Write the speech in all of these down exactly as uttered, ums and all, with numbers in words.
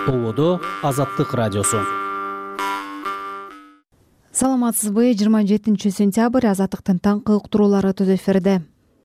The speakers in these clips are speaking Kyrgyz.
Ободо Азаттык радиосу. Саламатсызбы? жыйырма жетинчи сентябрь Азаттыктын таңкы уктуруулары түз эфирде.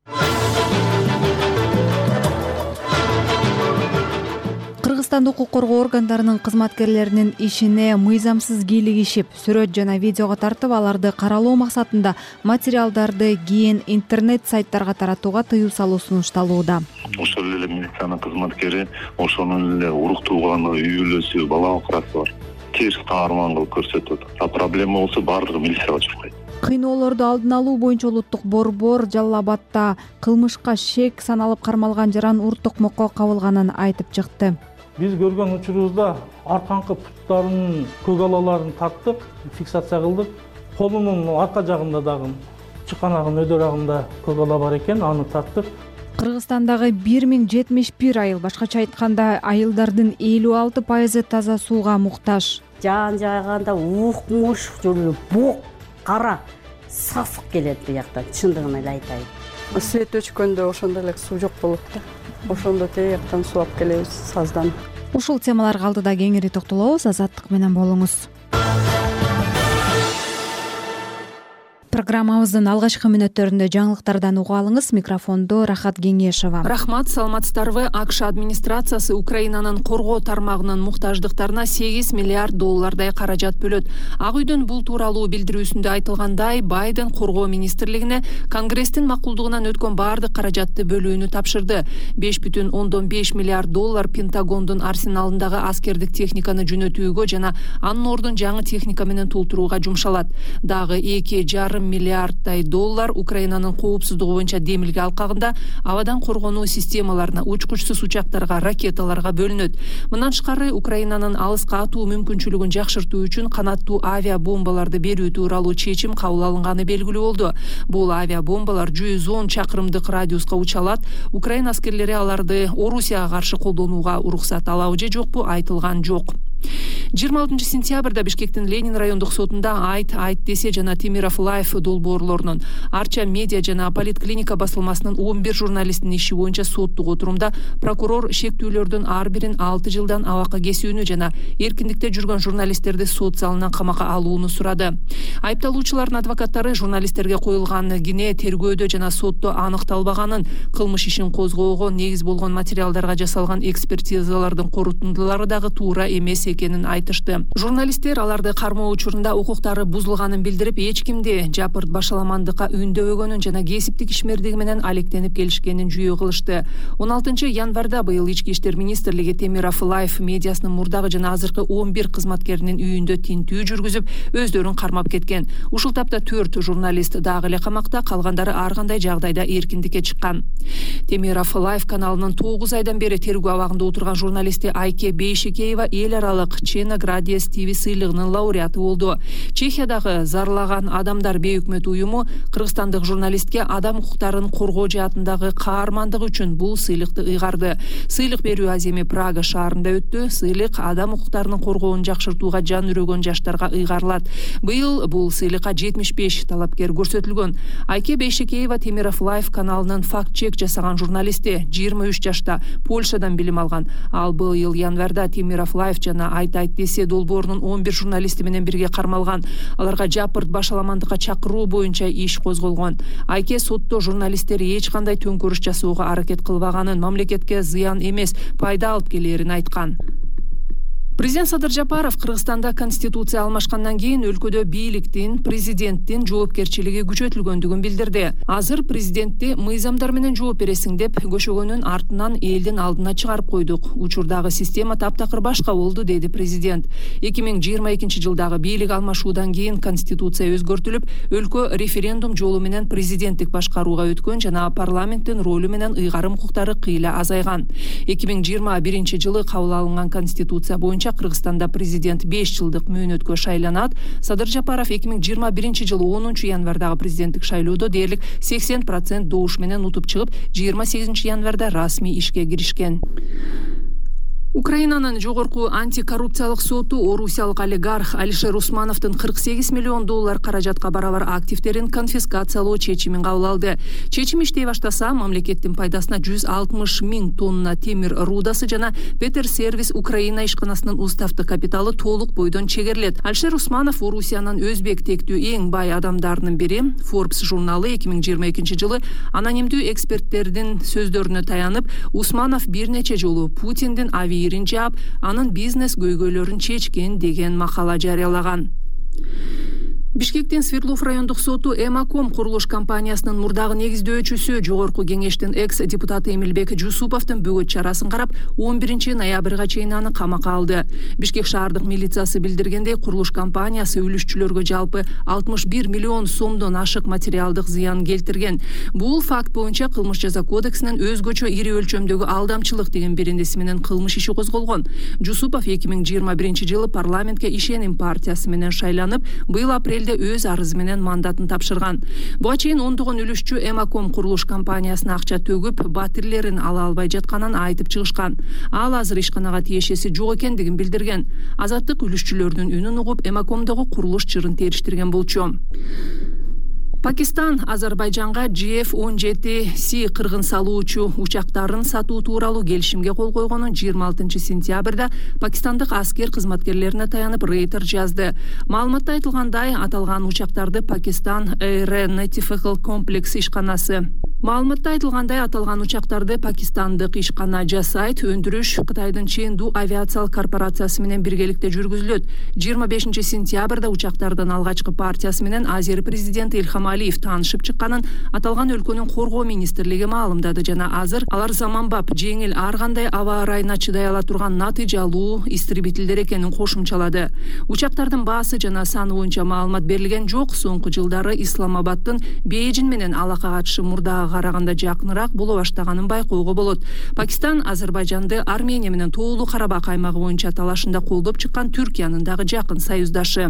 Кыргызстанда укук коргоо органдарынын кызматкерлеринин ишине мыйзамсыз кийлигишип, сүрөт жана видеого тартып, аларды каралоо максатында материалдарды кийин интернет сайттарга таратууга тыюу салуу сунушталууда. Ошол эле милициянын кызматкери ошонун эле урук тууганы, үй бүлөсү, бала бакырасы бар. Терс таарман кылып көрсөтөт. А проблема болсо баардыгы милицияга чыкпайт. Кыйноолорду алдын алуу боюнча улуттук борбор Жалал Абадта кылмышка шек саналып кармалган жаран ур токмокко кабылганын айтып чыкты. Биз көргөн учурубузда арканкы путтарынын көк алаларын тарттык, фиксация кылдык. Колунун арка жагында дагы чыканагынын өдөр агында көк ала бар экен, аны тарттык. Кыргызстандагы бир миң жетимиш бир айыл, башкача айтканда айылдардын элүү алты пайызы таза сууга муктаж. Жаан жайганда ук муш жүрүп, бук, кара, саф келет бияктан, чындыгын эле айтайын. Свет өчкөндө ошондо эле суу жок болот да. Ошондо тияктан суу алып келебиз саздан. Ушул темаларга алдыда кеңири токтолобуз. Азаттык менен болуңуз. Программабыздын алгачкы мүнөттөрүндө жаңылыктардан уга алыңыз. Микрофондо Рахат Кеңешова. Рахмат, саламатсыздарбы? АКШ администрациясы Украинанын коргоо тармагынын муктаждыктарына сегиз миллиард доллардай каражат бөлөт. Ак үйдүн бул тууралуу билдирүүсүндө айтылгандай, Байден коргоо министрлигине Конгресстин макулдугунан өткөн баардык каражатты бөлүүнү тапшырды. беш бүтүн ондон беш миллиард доллар Пентагондун арсеналындагы аскердик техниканы жөнөтүүгө жана анын ордун жаңы техника менен толтурууга жумшалат. Дагы эки жарым миллиарддай доллар Украинанын коопсуздугу боюнча демилге алкагында абадан коргонуу системаларына, учкучсуз учактарга, ракеталарга бөлүнөт. Мындан тышкары Украинанын алыска атуу мүмкүнчүлүгүн жакшыртуу үчүн канаттуу авиа бомбаларды берүү тууралуу чечим кабыл алынганы белгилүү болду. Бул авиа бомбалар жүз он чакырымдык радиуска уча алат. Украина аскерлери аларды Орусияга каршы колдонууга уруксат алабы же жокпу айтылган жок. жыйырма алтынчы сентябрда Бишкектин Ленин райондук сотунда Айт, Айт десе жана Темиров Лайф долбоорлорунун, Арча медиа жана Политклиника басылмасынын он бир журналистинин иши боюнча соттук отурумда прокурор шектүүлөрдүн ар бирин алты жылдан абакка кесүүнү жана эркиндикте жүргөн журналисттерди сот залынан камакка алууну сурады. Айыпталуучулардын адвокаттары журналисттерге коюлган кине тергөөдө жана сотто аныкталбаганын, кылмыш ишин козгоого негиз болгон материалдарга жасалган экспертизалардын корутундулары дагы туура эмес экенин айтышты. Журналисттер аларды кармоо учурунда укуктары бузулганын билдирип, эч кимди жапырт башаламандыкка үндөбөгөнүн жана кесиптик ишмердиги менен алектенип келишкенин жүйө кылышты. он алтынчы январда быйыл Ички иштер министрлиги Темиров Лайф медиасынын мурдагы жана азыркы он бир кызматкеринин үйүндө тинтүү жүргүзүп, өздөрүн кармап кеткен. Ушул тапта төрт журналист дагы эле камакта, калгандары ар кандай жагдайда эркиндикке чыккан. Темиров Лайф каналынын тогуз айдан бери тергөө абагында отурган журналисти Айке Бейшикеева эл аралык Чена Градиес ТВ сыйлыгынын лауреаты болду. Чехиядагы зарлаган адамдар бейөкмөт уюму кыргызстандык журналистке адам укуктарын коргоо жаатындагы каармандыгы үчүн бул сыйлыкты ыйгарды. Сыйлык берүү аземи Прага шаарында өттү. Сыйлык адам укуктарынын коргоонун жакшыртууга жан үрөгөн жаштарга ыйгарылат. Быйыл бул сыйлыкка жетимиш беш талапкер көрсөтүлгөн. Айке Бейшикеева Темиров Лайф каналынын факт-чек жасаган журналисти, жыйырма үч жашта, Польшадан билим алган. Ал быйыл январда Темиров Лайф жана Айт Айт десе долбоорунун он бир журналисти менен бирге кармалган. Аларга жапырт башаламандыкка чакыруу боюнча иш козголгон. Айке сотто журналисттер эч кандай төңкөрүш жасоого аракет кылбаганын, мамлекетке зыян эмес, пайда алып келерин айткан. Президент Садыр Жапаров Кыргызстанда конституция алмашкандан кийин өлкөдө бийликтин, президенттин жоопкерчилиги күчөтүлгөндүгүн билдирди. Азыр президентти мыйзамдар менен жооп бересиң деп көшөгөнүн артынан элдин алдына чыгарып койдук. Учурдагы система таптакыр башка болду, деди президент. эки миң жыйырма экинчи жылдагы бийлик алмашуудан кийин конституция өзгөртүлүп, өлкө референдум жолу менен президенттик башкарууга өткөн жана парламенттин ролу менен ыйгарым укуктары кыйла азайган. эки миң жыйырма биринчи жылы кабыл алынган конституция боюнча Кыргызстанда президент беш жылдык мөөнөткө шайланат. Садыр Жапаров эки миң жыйырма биринчи жылы онунчу январдагы президенттик шайлоодо дээрлик сексен процент добуш менен утуп чыгып, жыйырма сегизинчи январда расмий ишке киришкен. Украинанын жогорку антикоррупциялык соту орусиялык олигарх Алишер Усмановдун кырк сегиз миллион доллар каражатка барабар активтерин конфискациялоо чечимин кабыл алды. Чечим иштей баштаса, мамлекеттин пайдасына жүз алтымыш миң тонна темир рудасы жана Петер Сервис Украина ишканасынын уставдык капиталы толук бойдон чегерилет. Алишер Усманов Орусиянын өзбек тектүү эң бай адамдарынын бири. Forbes журналы эки миң жыйырма экинчи жылы анонимдүү эксперттердин сөздөрүнө таянып, Усманов бир нече жолу Путиндин ави жаап, анын бизнес көйгөйлөрүн чечкен деген макала жарыялаган. Бишкектин Свердлов райондук соту Эмаком курулуш компаниясынын мурдагы негиздөөчүсү жогорку кеңештин экс-депутаты Эмилбек Жусуповдун бөгөт чарасын карап, он биринчи ноябрга чейин аны камакка алды. Бишкек шаардык милициясы билдиргендей, курулуш компаниясы үлүшчүлөргө жалпы алтымыш бир миллион сомдон ашык материалдык зыян келтирген. Бул факт боюнча кылмыш жаза кодексинин өзгөчө ири өлчөмдөгү алдамчылык деген бирендеси менен кылмыш иши козголгон. Жусупов эки миң жыйырма биринчи жылы парламентке Ишеним партиясы менен шайланып, быйыл апрелде өз арызы менен мандатын тапшырган. Буга чейин ондогон үлүшчү Эмаком курулуш компаниясына акча төгүп, батирлерин ала албай жатканын айтып чыгышкан. Ал азыр ишканага тиешеси жок экендигин билдирген. Азаттык үлүшчүлөрдүн үнүн угуп, Эмакомдогу курулуш чырын териштирген болчу. Пакистан Азербайжанга Джи Эф он жети Си кыргын салуучу учактарын сатуу тууралуу келишимге кол койгонун жыйырма алтынчы сентябрда пакистандык аскер кызматкерлерине таянып Рейтер жазды. Маалыматта айтылгандай, аталган учактарды Пакистан Aeronautical Complex ишканасы Маалыматта айтылгандай, аталган учактарды пакистандык ишкана жасайт, өндүрүш Кытайдын Ченду авиациялык корпорациясы менен биргеликте жүргүзүлөт. жыйырма бешинчи сентябрда учактардын алгачкы партиясы менен Азер президенти Ильхам Алиев таанышып чыкканын аталган өлкөнүн коргоо министрлиги маалымдады жана азыр алар заманбап, жеңил, ар кандай аба ырайына чыдай ала турган натыйжалуу истребителдер экенин кошумчалады. Учактардын баасы жана саны боюнча маалымат берилген жок. Соңку жылдары Исламабадтын Бейжин менен алака катышы мурдага караганда жакыныраак боло баштаганын байкоого болот. Пакистан Азербайжанды Армения менен Тоолуу Карабак аймагы боюнча талашында колдоп чыккан Түркиянын дагы жакын союздашы.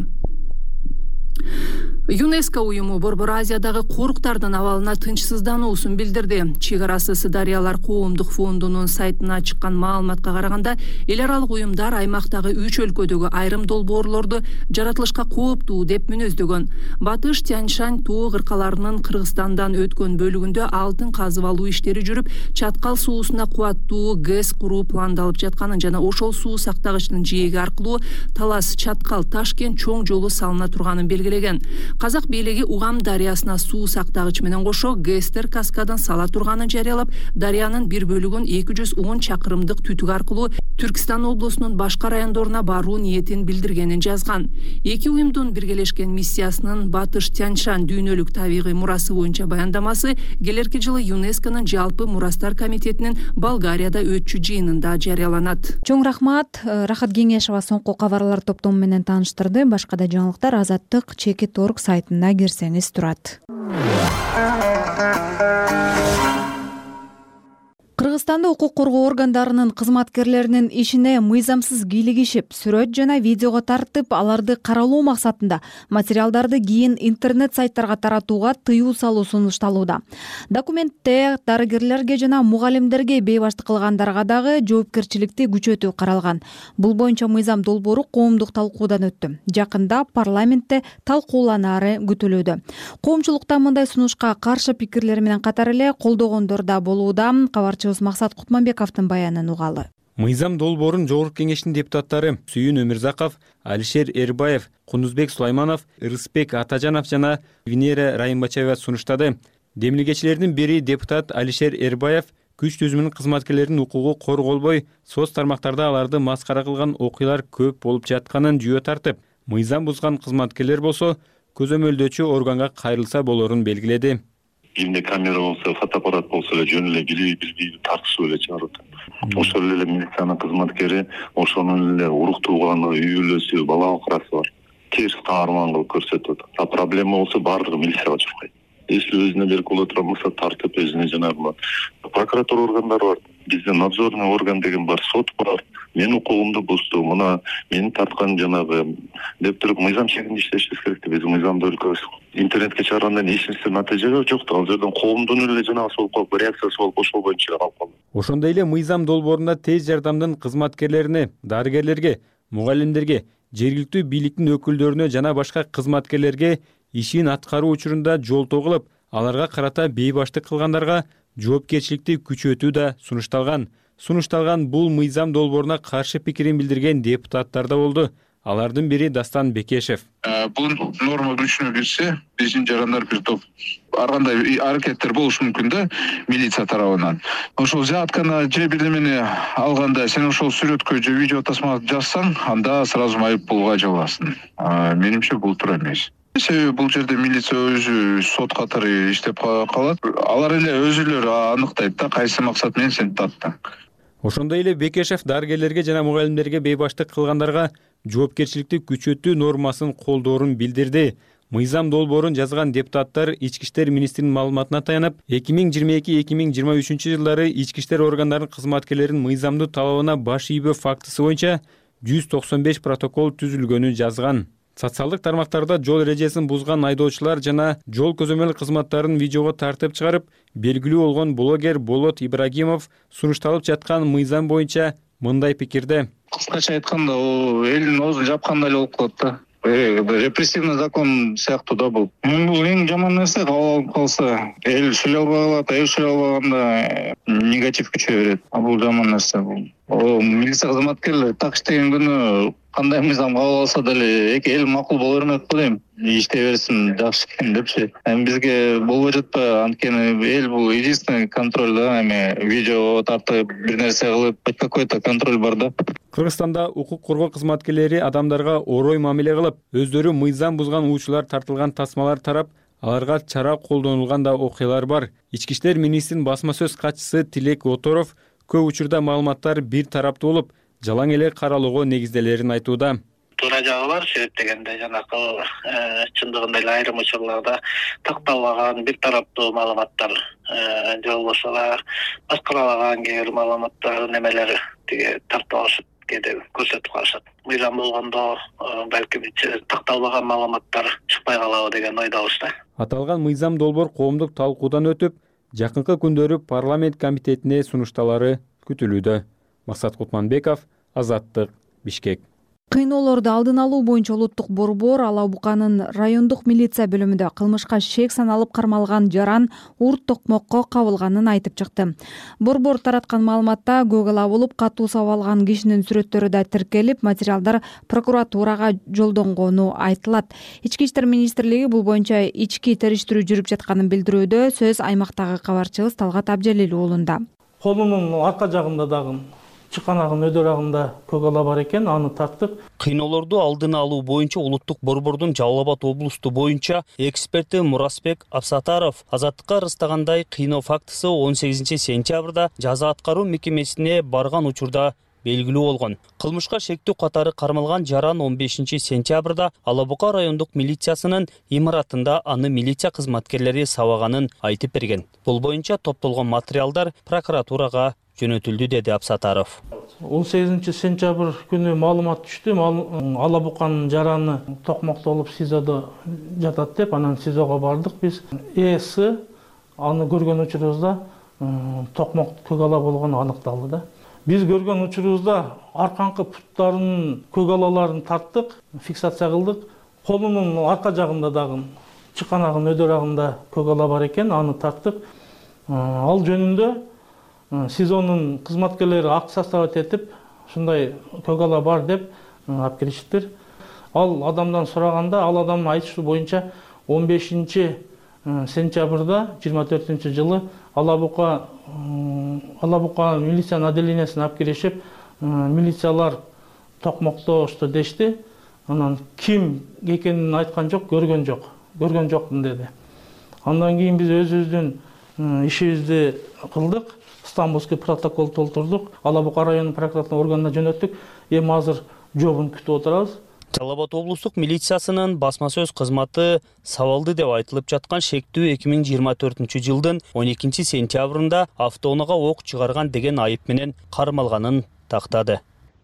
ЮНЕСКО уюму Борбор Азиядагы коруктардын абалына тынчсыздануусун билдирди. Чек арасы Сыдарыялар коомдук фондунун сайтына чыккан маалыматка караганда, эл аралык уюмдар аймактагы үч өлкөдөгү айрым долбоорлорду жаратылышка кооптуу деп мүнөздөгөн. Батыш Тянь-Шань тоо кыркаларынын Кыргызстандан өткөн бөлүгүндө алтын казып алуу иштери жүрүп, чаткал суусуна кубаттуу ГЭС куруу пландалып жатканын жана ошол суу сактагычтын жээги аркылуу Талас Чаткал Ташкент чоң жолу салына турганын белгилеген. Казак бийлиги Угам дарыясына суу сактагыч менен кошо ГЭСтер каскадын сала турганын жарыялап, дарыянын бир бөлүгүн эки жүз он чакырымдык түтүк аркылуу Түркистан облусунун башка райондоруна баруу ниетин билдиргенин жазган. Эки уюмдун биргелешкен миссиясынын Батыш Тянь-Шань дүйнөлүк табигый мурасы боюнча баяндамасы келерки жылы ЮНЕСКОнун жалпы мурастар комитетинин Болгарияда өтчү жыйынында жарыяланат. Чоң рахмат. Рахат Кеңешова соңку кабарлар топтому менен тааныштырды. Башка да жаңылыктар Азаттык чекит точка орг сайтына кирсеңиз турат. Кыргызстанда укук коргоо органдарынын кызматкерлеринин ишине мыйзамсыз кийлигишип, сүрөт жана видеого тартып, аларды каралоо максатында материалдарды кийин интернет сайттарга таратууга тыюу салуу сунушталууда. Документте дарыгерлерге жана мугалимдерге бейбаштык кылгандарга дагы жоопкерчиликти күчөтүү каралган. Бул боюнча мыйзам долбоору коомдук талкуудан өттү. Жакында парламентте талкууланары күтүлүүдө. Коомчулукта мындай сунушка каршы пикирлер менен катар эле колдогондор да болууда. Кабарчы Максат Кутманбековдун баянын угалы. Мыйзам долбоорун жогорку кеңештин депутаттары Сүйүн Өмүрзаков, Алишер Эрбаев, Кундузбек Сулайманов, Ырысбек Атажанов жана Венера Райымбачаева сунуштады. Демилгечилердин бири депутат Алишер Эрбаев күч түзүмүнүн кызматкерлеринин укугу корголбой, соц тармактарда аларды маскара кылган окуялар көп болуп жатканын жүйө тартып, мыйзам бузган кызматкерлер болсо көзөмөлдөөчү органга кайрылса болорун белгиледи. Кимде камера болсо, фотоаппарат болсо эле жөн эле билип билбейби тартышып эле чыгарат. Ошол эле милициянын кызматкери ошонун эле урук тууганы, үй бүлөсү, бала окрасы бар. Терс таарман кылып көрсөтөт. А проблема болсо баардыгы милицияга чыкпайт. Если өзүнө берип боло турган болсо тартып өзүнө жанагы прокуратура органдары бар. Бизде надзорный орган деген бар, сот бар. Мен укугумду бузду, мына мени тарткан жанагы деп туруп мыйзам чегинде иштешибиз керек деп, биз мыйзамды өлкөбүз. Интернетке чыгаргандан эч нерсе натыйжа жок. Ал жерден коомдун эле жанагы сол реакциясы болуп ошол боюнча калып калды. Ошондой эле мыйзам долбоорунда тез жардамдын кызматкерлерине, дарыгерлерге, мугалимдерге, жергиликтүү бийликтин өкүлдөрүнө жана башка кызматкерлерге ишин аткаруу учурунда жолтоо кылып, аларга карата бейбаштык кылгандарга жоопкерчиликти күчөтүү да сунушталган. Сунушталган бул мыйзам долбооруна каршы пикирин билдирген депутаттар да болду. Алардын бири Дастан Бекешев. Бул норма күчүнө кирсе, биздин жарандар бир топ ар кандай аракеттер болушу мүмкүн да милиция тарабынан. Ошол жаткана же бирдемени алганда сен ошол сүрөткө же видео тасма жазсаң, анда сразу майып булга жабасың. Менимче бул туура эмес. Себеби бул жерде милиция өзү сот катары иштеп калат. Алар эле өзүлөрү аныктайт да кайсы максат менен сени таттың. Ошондой эле Бекешев дарыгерлерге жана мугалимдерге бейбаштык кылгандарга жоопкерчиликти күчөтүү нормасын колдоорун билдирди. Мыйзам долбоорун жазган депутаттар Ички иштер министринин маалыматына таянып, эки миң жыйырма эки эки миң жыйырма үчүнчү жылдары ички иштер органдарынын кызматкерлеринин мыйзамдуу талабына баш ийбөө фактысы боюнча жүз токсон беш протокол түзүлгөнүн жазган. Социалдык тармактарда жол эрежесин бузган айдоочулар жана жол көзөмөл кызматтарын видеого тартып чыгарып, белгилүү болгон блогер Болот Ибрагимов сунушталып жаткан мыйзам боюнча мындай пикирде. Кыскача айтканда, о элдин оозун жапкандай эле болуп калат да. Репрессивный закон сыяктуу да бул. Бул эң жаман нерсе, кабыл алып калса, эл сүйлөй албай калат, эл сүйлөй албаганда негатив күчөй берет. А бул жаман нерсе бул. О милиция кызматкерлери так иштеген күнү кандай мыйзам кабыл алса деле эки эл макул боло бермек го дейм. Иштей берсин, жакшы экен депчи. Эми бизге болбой жатпайбы, анткени эл бул единственный контроль да, эми видео тартып, бир нерсе кылып, хоть какой-то контроль бар да. Кыргызстанда укук коргоо кызматкерлери адамдарга орой мамиле кылып, өздөрү мыйзам бузган уучулар тартылган тасмалар тарап, аларга чара колдонулган да окуялар бар. Ички иштер министринин басма сөз катчысы Тилек Оторов көп учурда маалыматтар бир тараптуу болуп, жалаң эле каралоого негизделерин айтууда. Туура жагы бар, себеп дегенде жанакы чындыгында эле айрым учурларда такталбаган бир тараптуу маалыматтар же болбосо башкаралаган кээ бир маалыматтар немелер тиги тартып алышып кээде көрсөтүп калышат. Мыйзам болгондо балким такталбаган маалыматтар чыкпай калабы деген ойдобуз да. Аталган мыйзам долбоор коомдук талкуудан өтүп, жакынкы күндөрү парламент комитетине сунушталары күтүлүүдө. Максат Кутманбеков, Азаттык, Бишкек. Кыйноолорду алдын алуу боюнча улуттук борбор Ала Буканын райондук милиция бөлүмүндө кылмышка шек саналып кармалган жаран урт токмокко кабылганын айтып чыкты. Борбор тараткан маалыматта көк ала болуп катуу сабалган кишинин сүрөттөрү да тиркелип, материалдар прокуратурага жолдонгону айтылат. Ички иштер министрлиги бул боюнча ички териштирүү жүрүп жатканын билдирүүдө. Сөз аймактагы кабарчыбыз Талгат Абжалил уулунда. Колунун арка жагында дагы чыканагын өдөрагында көк ала бар экен, аны тарттык. Кыйноолорду алдын алуу боюнча улуттук борбордун Жалал Абад облусту боюнча эксперти Муразбек Абсатаров Азаттыкка ырастагандай, кыйноо фактысы он сегизинчи сентябрда жаза аткаруу мекемесине барган учурда белгилүү болгон. Кылмышка шектүү катары кармалган жаран он бешинчи сентябрда Ала Бука райондук милициясынын имаратында аны милиция кызматкерлери сабаганын айтып берген. Бул боюнча топтолгон материалдар прокуратурага жөнөтүлдү, деди Абсатаров. он сегизинчи сентябрь күнү маалымат түштү. Ала Буканын жараны токмокто болуп СИЗОдо жатат деп, анан СИЗОго бардык биз. Эси аны көргөн учурубузда токмок көк ала болгону аныкталды да. Биз көргөн учурубузда арканкы путтарынын көк алаларын тарттык, фиксация кылдык. Колунун арка жагында дагы чыканагын өдөрагында көк ала бар экен, аны тарттык. Ал жөнүндө СИЗОнун кызматкерлери акт составить этип, ушундай көк ала бар деп алып келишиптир. Ал адамдан сураганда, ал адамдын айтышы боюнча он бешинчи сентябрда жыйырма төртүнчү жылы Ала Бука Ала Бука милициянын отделениясына алып келишип, милициялар токмокто ошто дешти. Анан ким экенин айткан жок, көргөн жок. Көргөн жокмун деди. Андан кийин биз өзүбүздүн ишибизди кылдык. Стамбулский протокол толтурдук. Ала Бука районунун прокуратура органына жөнөттүк. Эми азыр жообун күтүп отурабыз. Жалал Абад облустук милициясынын басма сөз кызматы сабалды деп айтылып жаткан шектүү эки миң жыйырма төртүнчү жылдын он экинчи сентябрында автоунаага ок чыгарган деген айып менен кармалганын тактады.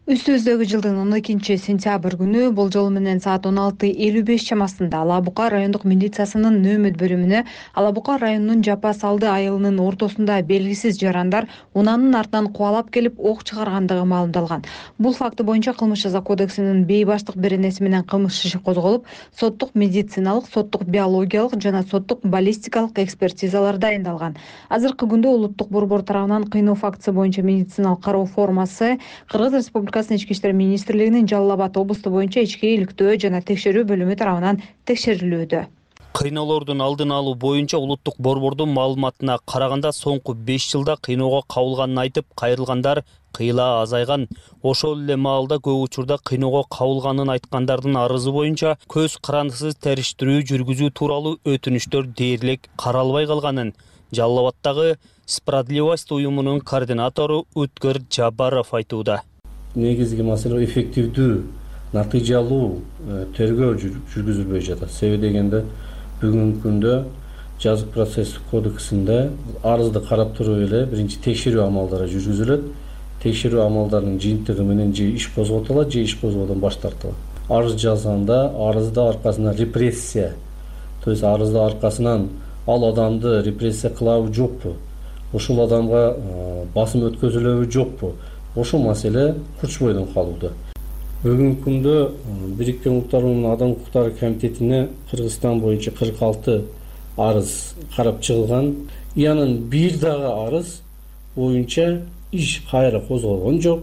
Үстүбүздөгү жылдын он экинчи сентябрь күнү болжол менен саат он алты элүү беш чамасында Ала Бука райондук милициясынын нөөмөт бөлүмүнө Ала Бука районунун Жапа Салды айылынын ортосунда белгисиз жарандар унаанын артынан кубалап келип ок чыгаргандыгы маалымдалган. Бул факты боюнча Кылмыш жаза кодексинин бейбаштык беренеси менен кылмыш иши козголуп, соттук медициналык, соттук биологиялык жана соттук баллистикалык экспертизалар дайындалган. Азыркы күндө улуттук борбор тарабынан кыйноо фактысы боюнча медициналык кароо формасы Кыргыз Республикасынын Ички иштер министрлигинин Жалал Абад облусту боюнча ички иликтөө жана текшерүү бөлүмү тарабынан текшерилүүдө. Кыйноолордун алдын алуу боюнча улуттук борбордун маалыматына караганда соңку беш жылда кыйноого кабылганын айтып, кайрылгандар кыйла азайган. Ошол эле маалда көп учурда кыйноого кабылганын айткандардын арызы боюнча көз карандысыз териштирүү жүргүзүү тууралуу өтүнүчтөр дээрлик каралбай калганын Жалал Абаддагы Справедливость уюмунун координатору Өткөр Жабаров айтууда. Негизги маселе эффективдүү, натыйжалуу тергөө жүргүзүлбөй жатат. Себеби дегенде бүгүнкү күндө жазык процесстик кодексинде арызды карап туруп эле биринчи текшерүү амалдары жүргүзүлөт. Текшерүү амалдарынын жыйынтыгы менен же иш козготулат, же иш козгоодон баш тартылат. Арыз жазганда арызда аркасынан репрессия, то есть арызда аркасынан ал адамды репрессия кылабы жокпу, ушул адамга басым өткөзүлөбү жокпу, ошол маселе курчбойдон калууда. Бүгүнкү күндө Бириккен Улуттар Уюмунун Адам укуктары комитетине Кыргызстан боюнча кырк алты арыз карап чыгылган. Янын бир дагы арыз боюнча иш кайра козголгон жок,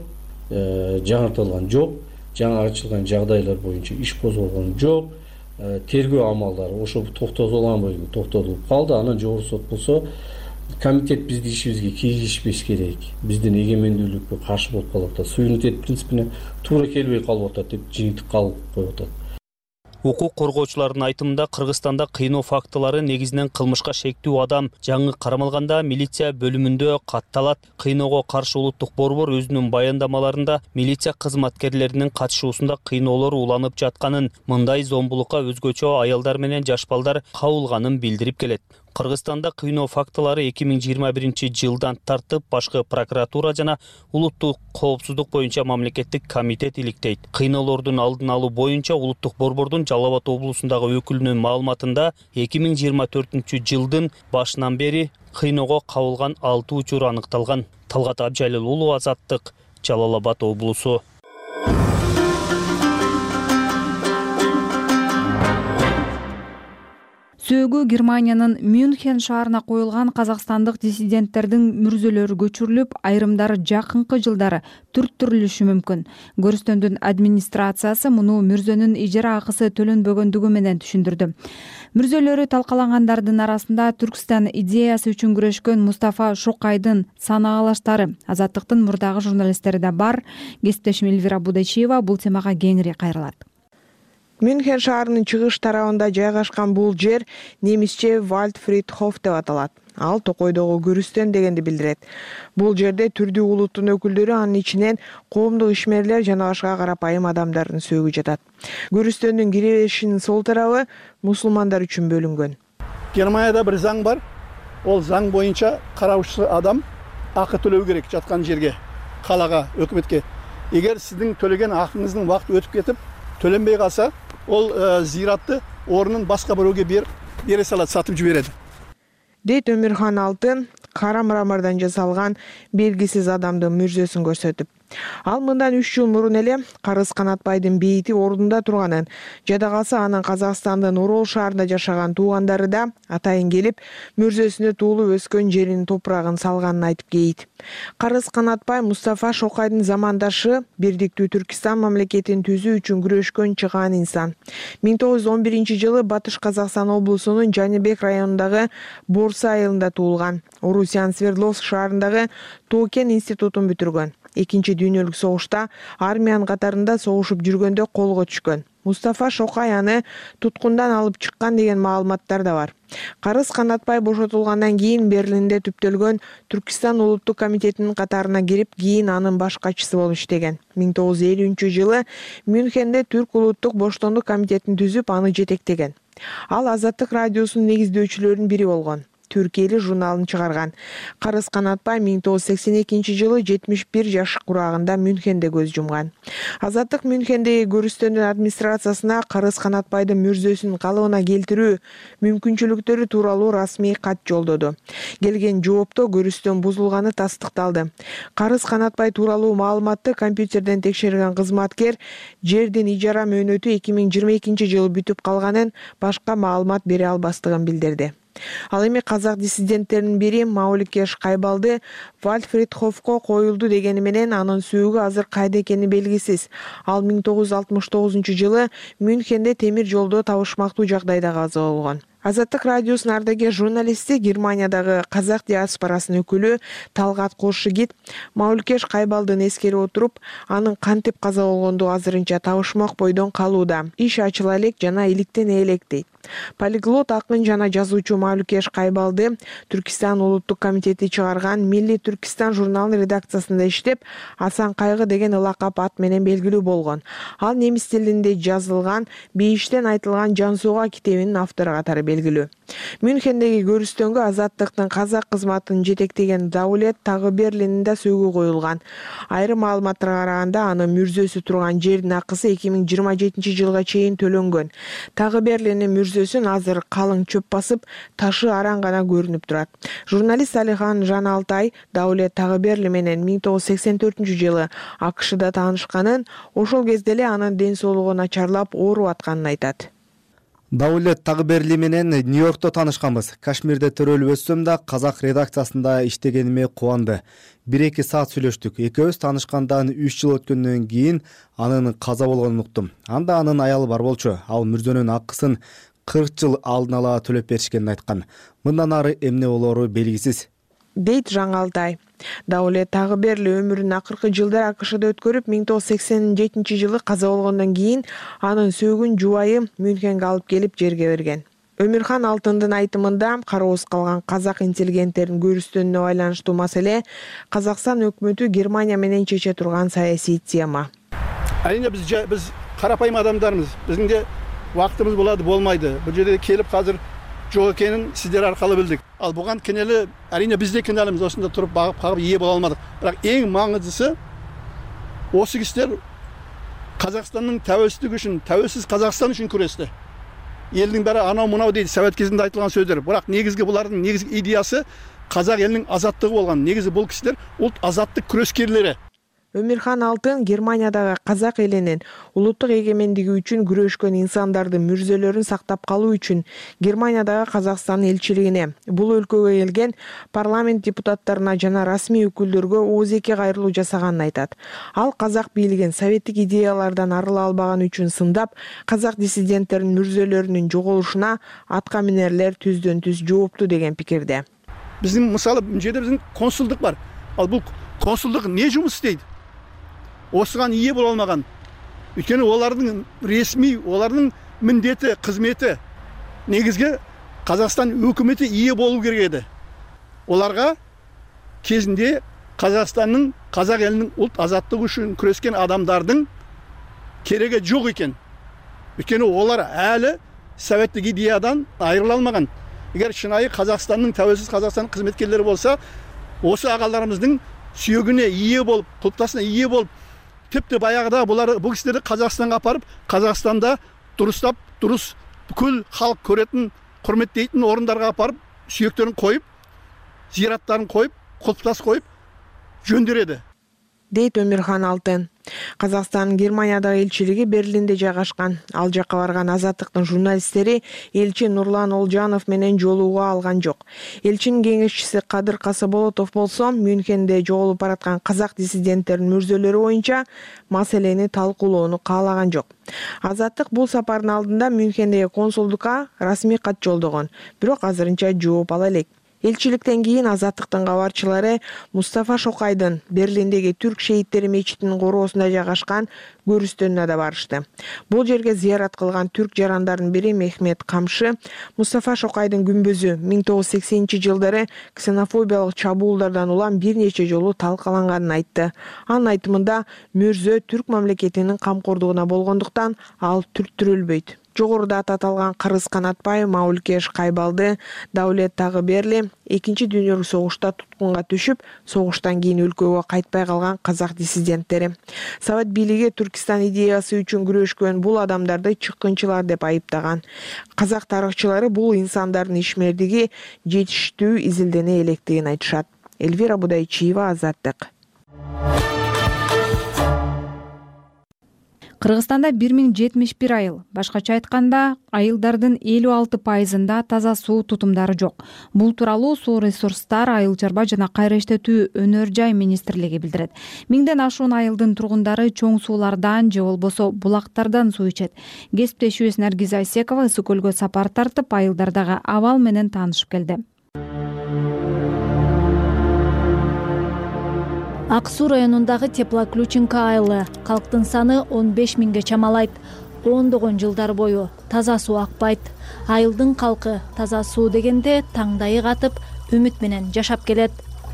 жаңыртылган жок, жаңы ачылган жагдайлар боюнча иш козголгон жок. Тергөө амалдары ошо токтотулган боюнча токтотулуп калды. Анан жогорку сот болсо комитет бизди ишибизге киргизишпеш керек, биздин эгемендүүлүккө каршы болуп калып атат, суверенитет принципине туура келбей калып атат деп жыйынтык калып коюп атат. Укук коргоочулардын айтымында Кыргызстанда кыйноо фактылары негизинен кылмышка шектүү адам жаңы кармалганда милиция бөлүмүндө катталат. Кыйноого каршы улуттук борбор өзүнүн баяндамаларында милиция кызматкерлеринин катышуусунда кыйноолор уланып жатканын, мындай зомбулукка өзгөчө аялдар менен жаш балдар кабылганын билдирип келет. Кыргызстанда кыйноо фактылары эки миң жыйырма биринчи жылдан тартып башкы прокуратура жана улуттук коопсуздук боюнча мамлекеттик комитет иликтейт. Кыйноолордун алдын алуу боюнча улуттук борбордун Жалал Абад облусундагы өкүлүнүн маалыматында эки миң жыйырма төртүнчү жылдын башынан бери кыйноого кабылган алты учур аныкталган. Талгат Абжалил уулу, Азаттык, Жалал Абад облусу. Сөөгү Германиянын Мюнхен шаарына коюлган казакстандык диссиденттердин мүрзөлөрү көчүрүлүп, айрымдары жакынкы жылдары түрттүрүлүшү мүмкүн. Көрүстөндүн администрациясы муну мүрзөнүн ижара акысы төлөнбөгөндүгү менен түшүндүрдү. Мүрзөлөрү талкалангандардын арасында Түркстан идеясы үчүн күрөшкөн Мустафа Шокайдын санаалаштары, Азаттыктын мурдагы журналисттери да бар. Кесиптешим Эльвира Будачиева бул темага кеңири кайрылат. Мюнхен шаарынын чыгыш тарабында жайгашкан бул жер немисче Вальдфридхоф деп аталат. Ал Токойдогу Күрүстөн дегенди билдирет. Бул жерде түрдүү улуттун өкүлдөрү, анын ичинен коомдук ишмерлер жана башка карапайым адамдардын сөөгү жатат. Күрүстөндүн кире беришинин сол тарабы мусулмандар үчүн бөлүнгөн. Германияда бир заң бар. Ол заң боюнча караучу адам акы төлөө керек жаткан жерге, калага, өкмөткө. Эгер сиздин төлөгөн акыңыздын убакыты өтүп кетип, төлөнбөй калса, ол зиратты орнун башка бирөөгө бере салат, сатып жиберет. Дейт Өмүрхан Алтын кара мрамордон жасалган белгисиз адамдын мүрзөсүн көрсөтүп. Ал мындан үч жыл мурун эле Карыз Канатбайдын бейити ордунда турганын, жада калса анын Казакстандын Орол шаарында жашаган туугандары да атайын келип, мүрзөсүнө туулуп өскөн жеринин топурагын салганын айтып кейт. Карыз Канатбай Мустафа Шокайдын замандашы, бирдиктүү Түркистан мамлекетин түзүү үчүн күрөшкөн чыгаан инсан. миң тогуз жүз он биринчи жылы Батыш Казакстан облусунун Жаныбек районундагы Борса айылында туулган. Орусиян Свердловск шаарындагы Тоокен институтун бүтүргөн. Экинчи дүйнөлүк согушта армиянын катарында согушуп жүргөндө колго түшкөн. Мустафа Шокай аны туткундан алып чыккан деген маалыматтар да бар. Карыз Канатбай бошотулгандан кийин Берлинде түптөлгөн Түркистан улуттук комитетинин катарына кирип, кийин анын баш катчысы болуп иштеген. миң тогуз жүз элүүнчү жылы Мюнхенде Түрк улуттук боштондук комитетин түзүп, аны жетектеген. Ал Азаттык радиосунун негиздөөчүлөрүнүн бири болгон. Түрк эли журналын чыгарган. Карыз Канатбай миң тогуз жүз сексен экинчи жылы жетимиш бир жаш курагында Мюнхенде көз жумган. Азаттык Мюнхендеги көрүстөндүн администрациясына Карыз Канатбайдын мүрзөсүн калыбына келтирүү мүмкүнчүлүктөрү тууралуу расмий кат жолдоду. Келген жоопто көрүстөн бузулганы тастыкталды. Карыз Канатбай тууралуу маалыматты компьютерден текшерген кызматкер жердин ижара мөөнөтү эки миң жыйырма экинчи жылы бүтүп калганын, башка маалымат бере албастыгын билдирди. Ал эми казак диссиденттеринин бири Мауликеш Кайбалды Вальфридхофко коюлду дегени менен анын сөөгү азыр кайда экени белгисиз. Ал миң тогуз жүз алтымыш тогузунчу жылы Мюнхенде темир жолдо табышмактуу жагдайда каза болгон. Азаттык радиосунун ардагер журналисти, Германиядагы казак диаспорасынын өкүлү Талгат Кошигит Мауликеш Кайбалдын эскере отуруп, анын кантип каза болгондугу азырынча табышмак бойдон калууда. Иш ачыла элек жана иликтен элек дейт. Полиглот акын жана жазуучу Мауликеш Кайбалды Түркистан улуттук комитети чыгарган Милли Түркистан журналынын редакциясында иштеп, Асан Кайгы деген ылакап ат менен белгилүү болгон. Ал немис тилинде жазылган Бейиштен айтылган Жансууга китебинин автору катары белгилүү. Мюнхендеги көрүстөнгө Азаттыктын казак кызматын жетектеген Даулет Тагыберлинин да сөөгү коюлган. Айрым маалыматтарга караганда, анын мүрзөсү турган жердин акысы эки миң жыйырма жетинчи жылга чейин төлөнгөн. Тагыберлинин мүрзөсүн азыр калың чөп басып, ташы араң гана көрүнүп турат. Журналист Алихан Жаналтай Даулет Тагыберли менен миң тогуз жүз сексен төртүнчү жылы АКШда таанышканын, ошол кезде эле анын ден соолугу начарлап ооруп атканын айтат. Даулет Тагыберли менен Нью-Йоркто таанышканбыз. Кашмирде төрөлүп өссөм да, казак редакциясында иштегениме кубанды. бир эки саат сүйлөштүк. Экөөбүз таанышкандан үч жыл өткөндөн кийин анын каза болгонун уктум. Анда анын аялы бар болчу. Ал мүрзөнүн акысын кырк жыл алдын ала төлөп беришкенин айткан. Мындан ары эмне болору белгисиз, дейт Жаңалтай. Даулет Тагыберли өмүрүнүн акыркы жылдары АКШда өткөрүп, миң тогуз жүз сексен жетинчи жылы каза болгондон кийин анын сөөгүн жубайы Мюнхенге алып келип жерге берген. Өмүрхан Алтындын айтымында, кароосуз калган казак интеллигенттеринин көрүстөнүнө байланыштуу маселе Казакстан өкмөтү Германия менен чече турган саясий тема. Айне биз биз карапайым адамдармыз. Биздин де убактыбыз болот, болмайды. Бул жерде келип азыр жок экенин сиздер аркылуу билдик. Ал буган кенели, арине биз да кенелибиз, осунда туруп багып кагып ие боло алмадык. Бирок эң маңыздысы осы кишилер Казакстандын тәуелсиздиги үчүн, тәуелсиз Казакстан үчүн күрөштү. Элдин баары анау мынау дейт, совет кезинде айтылган сөздөр. Бирок негизги булардын негизги идеясы казак элинин азаттыгы болгон. Негизи бул кишилер улут азаттык күрөшкерлери. Өмүрхан Алтын Германиядагы казак элинин улуттук эгемендиги үчүн күрөшкөн инсандардын мүрзөлөрүн сактап калуу үчүн Германиядагы Казакстан элчилигине, бул өлкөгө келген парламент депутаттарына жана расмий өкүлдөргө оозеке кайрылуу жасаганын айтат. Ал казак бийлигин советтик идеялардан арыла албаган үчүн сындап, казак диссиденттеринин мүрзөлөрүнүн жоголушуна атка минерлер түздөн түз жоопту деген пикирде. Биздин мисалы бул жерде биздин консулдук бар. Ал бул консулдук не жумуш істейт? Осыған ие бола алмаған. Өйткені олардың ресми, олардың міндеті, қызметі негізге Қазақстан өкіметі ие болу керек еді. Оларға кезінде Қазақстанның, қазақ елінің ұлт азаттығы үшін күрескен адамдардың керегі жоқ екен. Өйткені олар әлі советтік идеядан айырыла алмаған. Егер шынайы Қазақстанның, тәуелсіз Қазақстан қызметкерлері болса, осы ағаларымыздың сүйегіне ие болып, құлпытасына ие болып, тіпті баяғыда бұлар бұл кісілерді Қазақстанға апарып, Қазақстанда дұрыстап, дұрыс бүкіл халық көретін, құрметтейтін орындарға апарып, сүйектерін қойып, зираттарын қойып, құлпытас қойып жөндереді. дейт Өмүрхан Алтын. Казакстандын Германиядагы элчилиги Берлинде жайгашкан. Ал жакка барган Азаттыктын журналисттери элчи Нурлан Олжанов менен жолугууга алган жок. Элчинин кеңешчиси Кадыр Касаболотов болсо Мюнхенде жоголуп бараткан казак диссиденттеринин мүрзөлөрү боюнча маселени талкуулоону каалаган жок. Азаттык бул сапардын алдында Мюнхендеги консулдукка расмий кат жолдогон, бирок азырынча жооп ала элек. Элчиликтен кийин Азаттыктын кабарчылары Мустафа Шокайдын Берлиндеги түрк шейиттери мечитинин короосунда жайгашкан көрүстөнүнө да барышты. Бул жерге зыярат кылган түрк жарандардын бири Мехмет Камшы Мустафа Шокайдын күмбөзү миң тогуз жүз сексенинчи жылдары ксенофобиялык чабуулдардан улам бир нече жолу талкаланганын айтты. Анын айтымында мөрзө түрк мамлекетинин камкордугуна болгондуктан ал түрктүрүлбөйт. Жогоруда аты аталган Кыргыз Канатбаев, Маулкеш Кайбалды, Даулет Тагыберли экинчи дүйнөлүк согушта туткунга түшүп, согуштан кийин өлкөгө кайтпай калган казак диссиденттери. Совет бийлиги Түркистан идеясы үчүн күрөшкөн бул адамдарды чыккынчылар деп айыптаган. Казак тарыхчылары бул инсандардын ишмердиги жетиштүү изилдене электигин айтышат. Эльвира Будайчиева, Азаттык. Кыргызстанда бир миң жетимиш бир айыл, башкача айтканда, айылдардын элүү алты пайызында таза суу тутумдары жок. Бул тууралуу Суу ресурстар, айыл чарба жана кайра иштетүү өнөр жай министрлиги билдирет. Миңден ашуун айылдын тургундары чоң суулардан же болбосо булактардан суу ичет. Кесиптешибиз Наргиз Айсекова Ысык көлгө сапар тартып, айылдардагы абал менен таанышып келди. Ак Суу районундагы Теплоключенко айылы калктын саны он беш миңге чамалайт. Ондогон жылдар бою таза суу акпайт. Айылдын калкы таза суу дегенде таңдайы катып, үмүт менен жашап келет.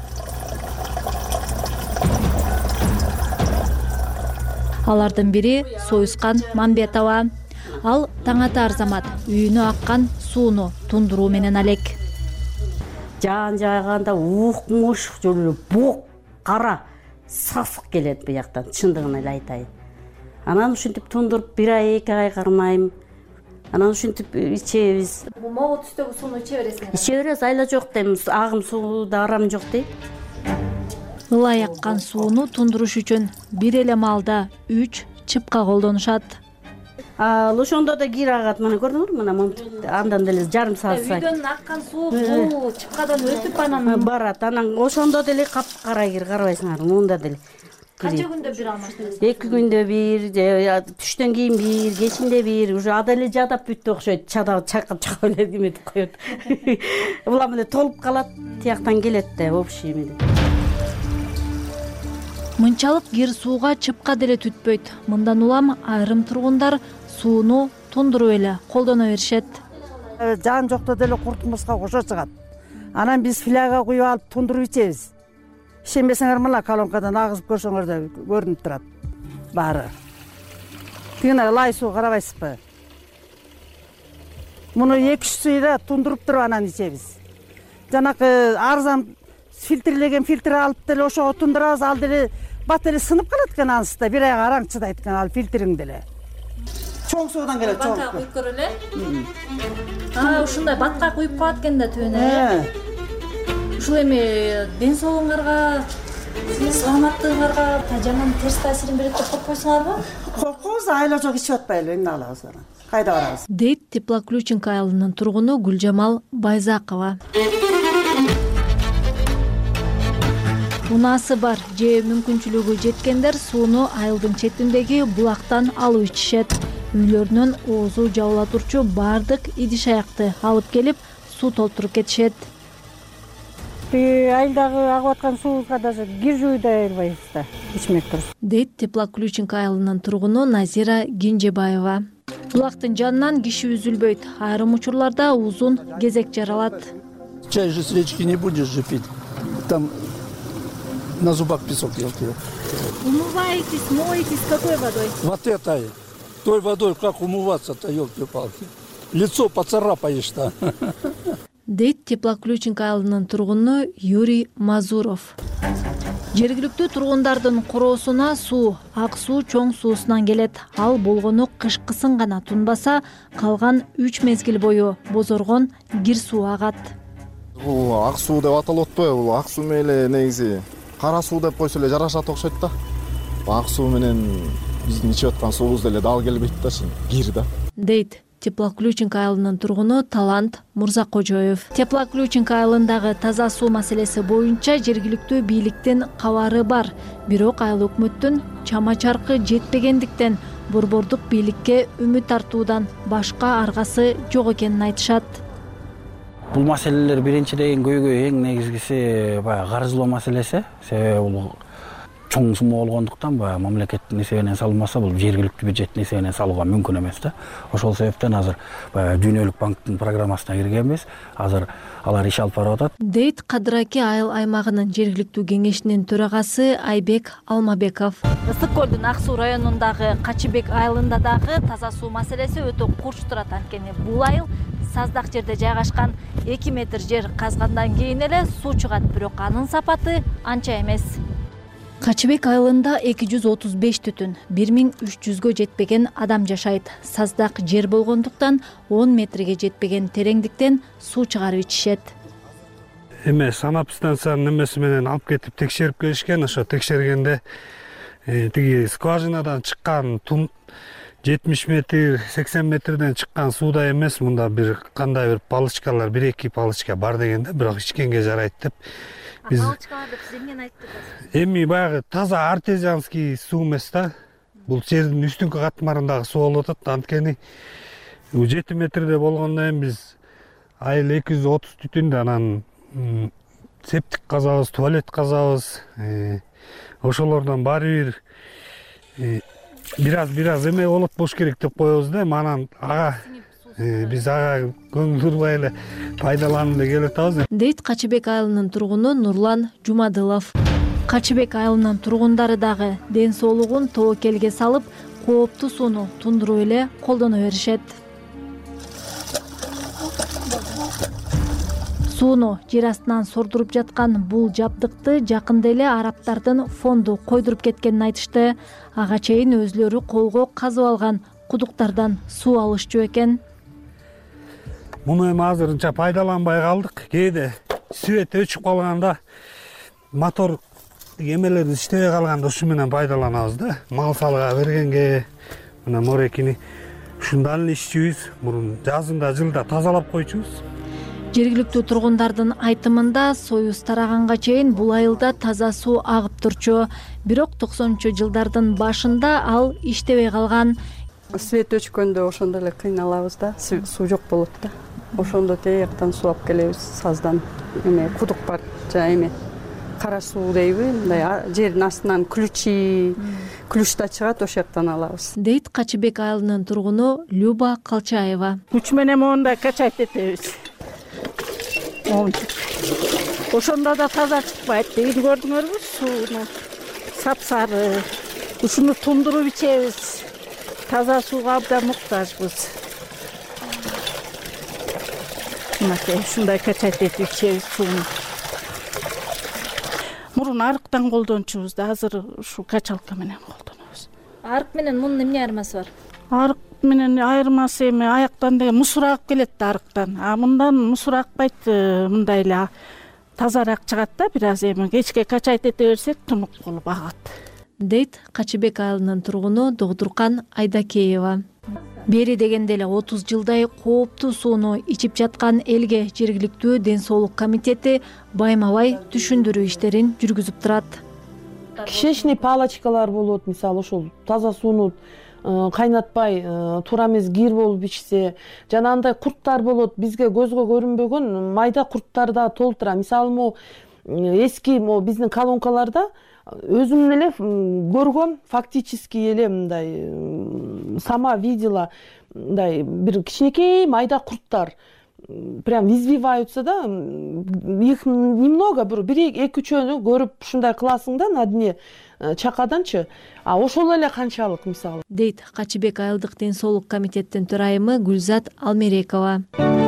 Алардын бири Союзкан Мамбетова. Ал таң атар замат үйүнө аккан сууну тундуруу менен алек. Жаан жайганда ук муш жүрүп, бук кара сасык келет бияктан, чындыгын эле айтайын. Анан ушинтип тундуруп бир ай, эки ай кармайм. Анан ушинтип ичебиз. Могу түстөгү сууну иче бересиңер? Иче беребиз, айла жок дейм, агым сууда арам жок дейт. Ылай аккан сууну тундуруш үчүн бир эле маалда үч чыпка колдонушат. Ал ошондо да кир агат, мына көрдүңөрбү, мына андан деле жарым саат сайын. Үйдөн аккан суу бул чыпкадан өтүп анан барат. Анан ошондо деле капкара кир, карабайсыңар, мында деле. Канча күндө бир алмаштырасыз? эки күндө бир, түштөн кийин бир, кечинде бир, уже ада эле жадап бүттү окшойт. Чадап чакап чакап эле эметип коет. Булам эле толуп калат, тияктан келет да общий эме. Мынчалык кир сууга чыпка деле түтпөйт. Мындан улам айрым тургундар сууну тундуруп эле колдоно беришет. Жан жокто деле куртумузга кошо чыгат. Анан биз фляга куюп алып тундуруп ичебиз. Ишенбесеңер мына колонкадан агызып көрсөңөр да көрүнүп турат баары. Тигине лай суу карабайсызбы? Муну эки үч сыйра тундуруп туруп анан ичебиз. Жанакы арзан фильтрлеген фильтр алып деле ошого тундурабыз, ал деле бат эле сынып калат экен анысында, бир айга араң чыдайт экен ал фильтриң деле. Чоң суудан келет, чоң. Батка куюп көр эле. А, ушундай батка куюп коет экен да түбүнө. Ушул эми ден соолугуңарга, саламаттыгыңарга жаман терс таасирин берет деп коркпойсуңарбы? Коркобуз, айла жок ичип атпайлы, эмне алабыз анан? Кайда барабыз? Дейт Теплоключенко айылынын тургуну Гүлжамал Байзакова. Унаасы бар же мүмкүнчүлүгү жеткендер сууну айылдын четиндеги булактан алып ичишет. Үйлөрүнөн оозу жабыла турчу бардык идиш аякты алып келип суу толтуруп кетишет. Айылдагы агып аткан суубузга даже кир жууй да албайбыз да, ичмек туруп. Дейт Теплоключенко айылынын тургуну Назира Гинжебаева. Булактын жанынан киши үзүлбөйт. Айрым учурларда узун кезек жаралат. Чай же с речки не будешь же пить. Там на зубах песок елки. Умываетесь, моетесь какой водой? Вот это, той водой как умываться-то, елки-палки. Лицо поцарапаешь-то. Дейт Теплоключенко айылынын тургуну Юрий Мазуров. Жергиликтүү тургундардын короосуна суу Ак Суу чоң суусунан келет. Ал болгону кышкысын гана тунбаса, калган үч мезгил бою бозоргон кир суу агат. Бул Ак Суу деп аталып атпайбы? Бул Ак Суу менен негизи кара суу деп койсо эле жарашат окшойт да. Ак Суу менен биздин ичип аткан суубуз деле дал келбейт да, кир да. Дейт Теплоключенко айылынын тургуну Талант Мурзакожоев. Теплоключенко айылындагы таза суу маселеси боюнча жергиликтүү бийликтин кабары бар. Бирок айыл өкмөттүн чама чаркы жетпегендиктен борбордук бийликке үмүт артуудан башка аргасы жок экенин айтышат. Бул маселелер биринчиден көйгөй эң негизгиси баягы каржылоо маселеси. Себеби бул чоң сума болгондуктан баягы мамлекеттин эсебинен салынмаса бул жергиликтүү бюджеттин эсебинен салууга мүмкүн эмес да. Ошол себептен азыр баягы Дүйнөлүк банктын программасына киргенбиз. Азыр алар иш алып барып атат. Дейт Кадыраки айыл аймагынын жергиликтүү кеңешинин төрагасы Айбек Алмабеков. Ысык көлдүн Ак суу районундагы Качыбек айылында дагы таза суу маселеси өтө курч турат. Анткени бул айыл саздак жерде жайгашкан, эки метр жер казгандан кийин эле суу чыгат, бирок анын сапаты анча эмес. Качыбек айылында эки жүз отуз беш түтүн, бир миң үч жүзгө жетпеген адам жашайт. Саздак жер болгондуктан он метрге жетпеген тереңдиктен суу чыгарып ичишет. Эме санап станциянын эмеси менен алып кетип текшерип келишкен. Ошо текшергенде тиги скважинадан чыккан жетимиш метр, сексен метрден чыккан сууда эмес, мында бир кандай бир палычкалар, бир эки палычка бар дегенде, бирок ичкенге жарайт деп. Биз эми баягы таза артезианский суу эмес да. Бул жердин үстүнкү катмарындагы суу болуп атат. Анткени жети метрде болгондон кийин биз айыл эки жүз отуз түтүндө анан септик казабыз, туалет казабыз. Ошолордон баары бир бир аз бир аз эме болот болуш керек деп коебуз да. Анан ага биз ага көңүл бурбай эле пайдаланып эле келип атабыз. Дейт Качыбек айылынын тургуну Нурлан Жумадылов. Качыбек айылынын тургундары дагы ден соолугун тобокелге салып, кооптуу сууну тундуруп эле колдоно беришет. Сууну жер астынан сордуруп жаткан бул жабдыкты жакында эле араптардын фонду койдуруп кеткенин айтышты. Ага чейин өзлөрү колго казып алган кудуктардан суу алышчу экен. Муну эми азырынча пайдаланбай калдык. Кээде свет өчүп калганда, мотор эмелер иштебей калганда ушу менен пайдаланабыз да. Мал салга бергенге мына морекини ушундан эле иччүбүз. Мурун жазында жылда тазалап койчубуз. Жергиликтүү тургундардын айтымында союз тараганга чейин бул айылда таза суу агып турчу. Бирок токсонунчу жылдардын башында ал иштебей калган. Свет өчкөндө ошондо эле кыйналабыз да, суу жок болот да. Ошондо тияктан суу алып келебиз, саздан. Эме кудук бар, жана эме кара суу дейби, мындай жердин астынан ключи, ключта чыгат, ошол жактан алабыз. Дейт Качыбек айылынын тургуну Люба Калчаева. Күч менен моундай качайт этебиз. Ошондо да таза чыкпайт. Дейт көрдүңөрбү, сууну сапсары. Ушуну тундуруп ичебиз. Таза сууга абдан муктажбыз. Мынакей ушундай качайт этип ичебиз сууну. Мурун арыктан колдончубуз да, азыр ушу качалка менен колдонобуз. Арык менен мунун эмне айырмасы бар? Арык менен айырмасы эми аяктан деген мусор агып келет да арыктан. А мындан мусор акпайт, мындай эле тазараак чыгат да, бир аз эми кечке качайт эте берсек тунук болуп агат. Дейт Качыбек айылынын тургуну Догдуркан Айдакеева. Бери дегенде эле отуз жылдай кооптуу сууну ичип жаткан элге жергиликтүү ден соолук комитети байма-бай түшүндүрүү иштерин жүргүзүп турат. Кишечный палочкалар болот, мисалы ошол таза сууну кайнатпай туура эмес кир болуп ичсе, жана андай курттар болот, бизге көзгө көрүнбөгөн майда курттар да толтура. Мисалы могу эски могу биздин колонкаларда өзүм эле көргөм, фактически эле мындай сама видела, мындай бир кичинекей майда курттар прям извиваются да, их немного, бир эки үчөөнү көрүп ушундай кыласың да на дне чакаданчы, а ошол эле канчалык мисалы. Дейт Качыбек айылдык ден соолук комитеттин төрайымы Гүлзат Алмерекова.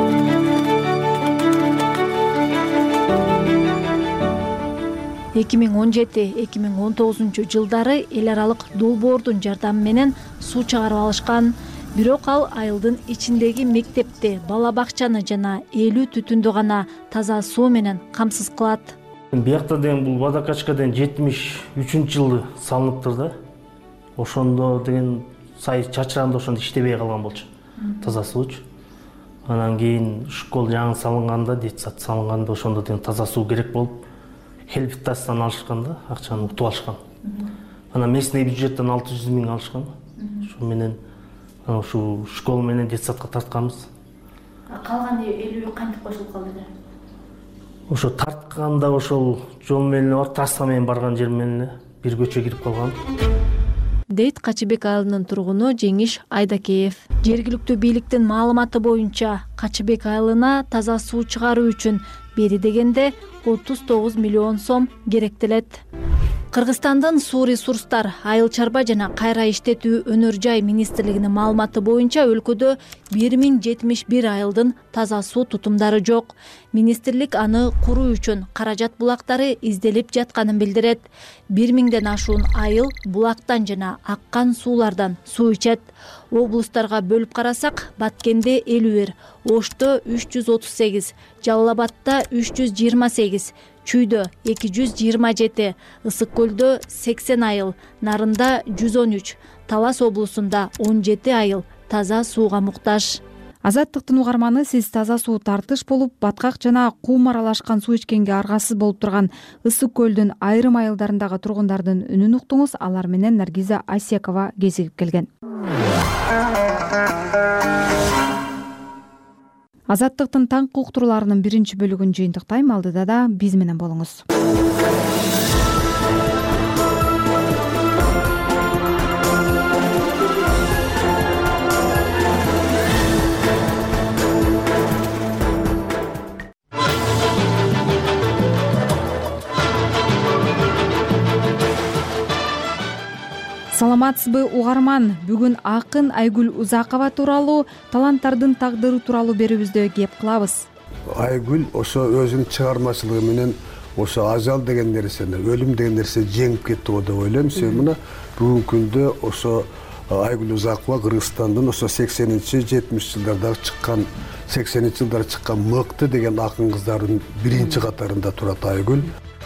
эки миң он жети эки миң он тогузунчу жылдары эл аралык долбоордун жардамы менен суу чыгарып алышкан. Бирок ал айылдын ичиндеги мектепти, бала бакчаны жана элүү түтүндү гана таза суу менен камсыз кылат. Биякта деген бул водокачка деген жетимиш үчүнчү жылы салыныптыр да. Ошондо деген сай чачыранда ошондо иштебей калган болчу. Таза суучу. Анан кийин школ жаңы салынганда, детсад салынганда ошондо деген таза суу керек болуп, Хелбиттастан алышкан да, акчаны утуп алышкан. Анан местный бюджеттен алты жүз миң алышкан. Ошо менен ушу школ менен детсадка тартканбыз. Калган элүү кантип кошулуп калды эле? Ошо тартканда ошол жол менен бар, трасса менен барган жер менен бир көчө кирип калган дейт Качыбек айылынын тургуну Жеңиш Айдакеев. Жергиликтүү бийликтин маалыматы боюнча Качыбек айылына таза суу чыгаруу үчүн бери дегенде отуз тогуз миллион сом керектелет. Кыргызстандын суу ресурстар, айыл чарба жана кайра иштетүү өнөр жай министрлигинин маалыматы боюнча өлкөдө бир миң жетимиш бир айылдын таза суу тутумдары жок. Министрлик аны куруу үчүн каражат булактары изделип жатканын билдирет. бир миңден ашуун айыл булактан жана аккан суулардан суу ичет. Облустарга бөлүп карасак, Баткенде элүү бир, Ошто үч жүз отуз сегиз, Жалал Абадта үч жүз жыйырма сегиз, Чүйдө эки жүз жыйырма жети, Ысык көлдө сексен айыл, Нарында жүз он үч, Талас облусунда он жети айыл таза сууга муктаж. Азаттыктын угарманы, сиз таза суу тартыш болуп, баткак жана кум аралашкан суу ичкенге аргасыз болуп турган Ысык көлдүн айрым айылдарындагы тургундардын үнүн уктуңуз. Алар менен Наргиза Асекова кезигип келген. Азаттыктын таңкы уктурууларынын биринчи бөлүгүн жыйынтыктайм. Алдыда да биз менен болуңуз. Саламатсызбы угарман? Бүгүн акын Айгүл Узакова тууралуу, таланттардын тагдыры тууралуу берүүбүздө кеп кылабыз. Айгүл ошо өзүнүн чыгармачылыгы менен ошо ажал деген нерсени, өлүм деген нерсе жеңип кетти го деп ойлойм. Себеби мына бүгүнкү күндө ошо Айгүл Узакова Кыргызстандын ошо сексенинчи жетимишинчи жылдардагы чыккан, сексенинчи жылдары чыккан Мыкты деген акын кыздардын биринчи катарында турат Айгүл.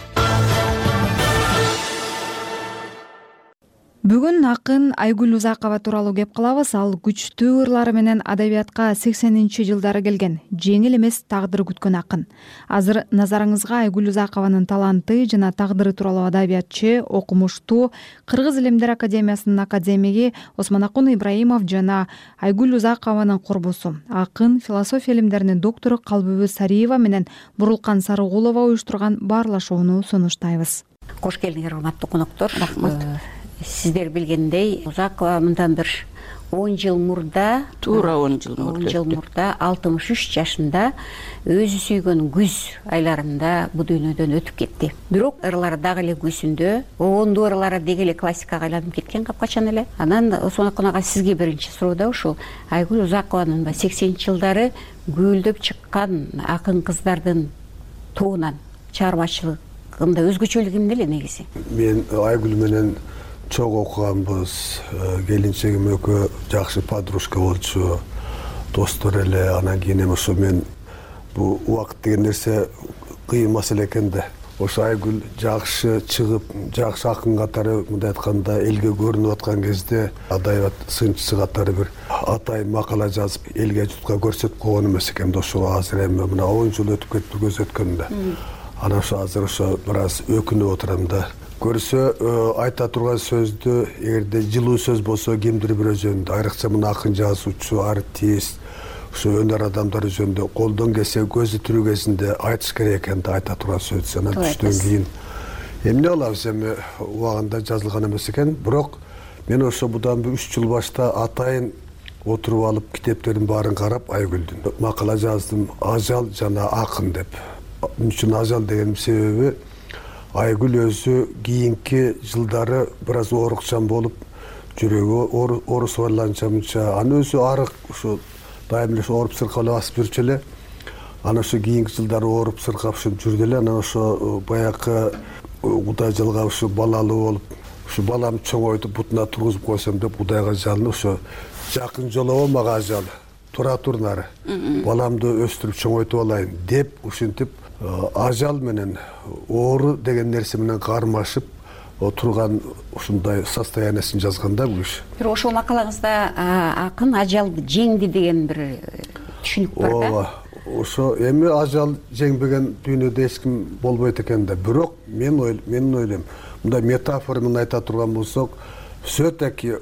Бүгүн акын Айгүл Узакова тууралуу кеп кылабыз. Ал күчтүү ырлары менен адабиятка сексенинчи жылдары келген, жеңил эмес тагдыр күткөн акын. Азыр назарыңызга Айгүл Узакованын таланты жана тагдыры тууралуу адабиятчы, окумуштуу, Кыргыз Илимдер Академиясынын академиги Осмонакун Ибраимов жана Айгүл Узакованын курбусу, акын, философия илимдеринин доктору Калбүбү Сариева менен Бурулкан Сарыгулова уюштурган баарлашууну сунуштайбыз. Кош келиңер, урматтуу коноктор. Рахмат. Сиздер билгендей, Узакова мындан бир он жыл мурда, туура он жыл мурда, он жыл мурда алтымыш үч жашында өзү сүйгөн күз айларында бу дүйнөдөн өтүп кетти. Бирок ырлары дагы эле күзүндө, оңдуу ырлары деги эле классикага айланып кеткен капкачан эле. Анан Осмонакун ага сизге биринчи суроо да ушул. Айгүл Узакованын сексенинчи жылдары гүлдөп чыккан акын кыздардын тобунан чыгармачылыгында өзгөчөлүгү эмне эле негизи? Мен Айгүл менен чоң окуганбыз, келинчегим экөө жакшы подружка болчу, достор эле. Анан кийин эми ошо мен бул убакыт деген нерсе кыйын маселе экен да. Ошо Айгүл жакшы чыгып, жакшы акын катары, мындай айтканда, элге көрүнүп аткан кезде адабият сынчысы катары бир атайын макала жазып, элге жутка көрсөтүп койгон эмес экен да. Ошо азыр эми мына он жыл өтүп кетип көз өткөндө. Анан ошо азыр ошо бир аз өкүнүп отурам да. Көрсө айта турган сөздү, эгерде жылуу сөз болсо кимдир бирөө жөнүндө, айрыкча мына акын жазуучу, артист, ошо өнөр адамдары жөнүндө колдон келсе көзү тирүү кезинде айтыш керек экен да, айта турган сөз. Анан түштөн кийин эмне кылабыз, эми убагында жазылган эмес экен. Бирок мен ошо будан үч жыл башта атайын отуруп алып китептердин баарын карап Айгүлдүн макала жаздым, ажал жана акын деп. Эмне үчүн ажал дегенин себеби, Айгүл өзү кийинки жылдары бир аз оорукчан болуп, жүрөгү оорус байланчамынча, аны өзү арык ушу дайым эле ооруп сыркалап басып жүрчү эле. Анан ошо кийинки жылдары ооруп сыркап ушинтип жүрдү эле. Анан ошо баягы Кудай жылга ушу балалуу болуп, ушу баламды чоңойтуп бутуна тургузуп койсом деп Кудайга жалынып, ошо жакын жолобо мага ажал, тура тур нары, баламды өстүрүп чоңойтуп алайын деп ушинтип ажал менен оору деген нерсе менен кармашып отурган ушундай состояниясын жазганда бул киши. Бирок ошол макалаңызда акын ажалды жеңди деген бир түшүнүк бар да. Ооба, ошо эми ажал жеңбеген дүйнөдө эч ким болбойт экен да. Бирок мен ойлойм, мен ойлойм, мындай метафора менен айта турган болсок, все-таки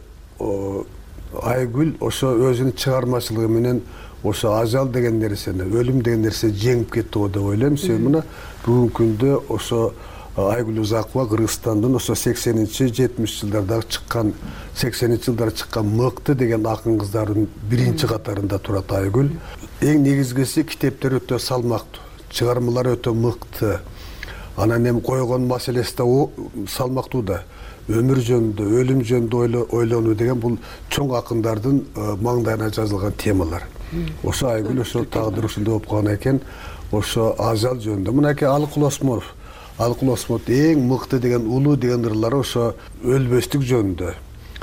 Айгүл ошо өзүнүн чыгармачылыгы менен ошо ажал деген нерсени, өлүм деген нерсе жеңип кетти го деп ойлойм. Себеби мына бүгүнкү күндө ошо Айгүл Узакова Кыргызстандын ошо сексенинчи жетимиш жылдарда чыккан сексенинчи жылдары чыккан мыкты деген акын кыздардын биринчи катарында турат Айгүл. Эң негизгиси китептери өтө салмактуу, чыгармалары өтө мыкты. Анан эми койгон маселеси да салмактуу да. Өмүр жөнүндө, өлүм жөнүндө ойлонуу деген бул чоң акындардын маңдайына жазылган темалар. Ошо Айгүл ошо тагдыр ушундай болуп калган экен, ошо ажал жөнүндө. Мынакей Алыкул Осмонов Алыкул Осмонов эң мыкты деген улуу деген ырлары ошо өлбөстүк жөнүндө.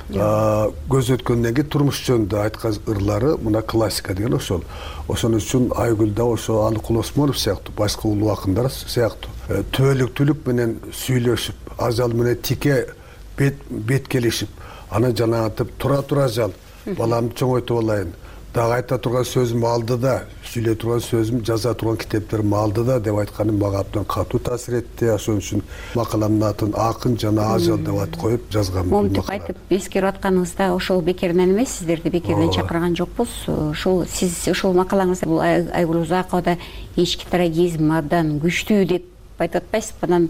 Көз өткөндөн кийин турмуш жөнүндө айткан ырлары мына классика деген ошол. Ошон үчүн Айгүл да ошо Алыкул Осмонов сыяктуу, башка улуу акындар сыяктуу түбөлүктүүлүк менен сүйлөшүп, ажал менен тике бет бет келишип, аны жанагынтип тура тура жал, баламды чоңойтуп алайын. Дагы айта турган сөзүм алды да, сүйлөй турган сөзүм, жаза турган китептерим алды да деп айтканым мага абдан катуу таасир этти. Ошон үчүн макаламдын атын Акын жана ажал деп ат коюп жазгам. Момтип айтып эскерип атканыңызда ошол бекеринен эмес, сиздерди бекеринен чакырган жокпуз. Ошол сиз ошол макалаңызда бул Айгүл Узаковада ички трагизм абдан күчтүү деп айтып атпайсызбы? Анан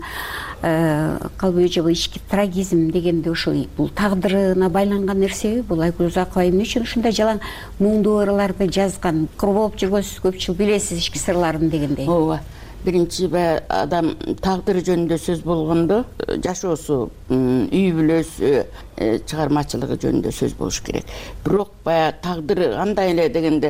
калбы жыл ички трагизм дегенде ошол бул тагдырына байланган нерсеби? Бул Айгүл Узакова эмне үчүн ушундай жалаң муңдуу ырларды жазган? Кур болуп жүргөнсүз, көп жыл билесиз ички сырларын дегендей. Ооба. Биринчи адам тагдыры жөнүндө сөз болгондо жашоосу, үй бүлөсү, чыгармачылыгы жөнүндө сөз болуш керек. Бирок баягы тагдыры кандай эле дегенде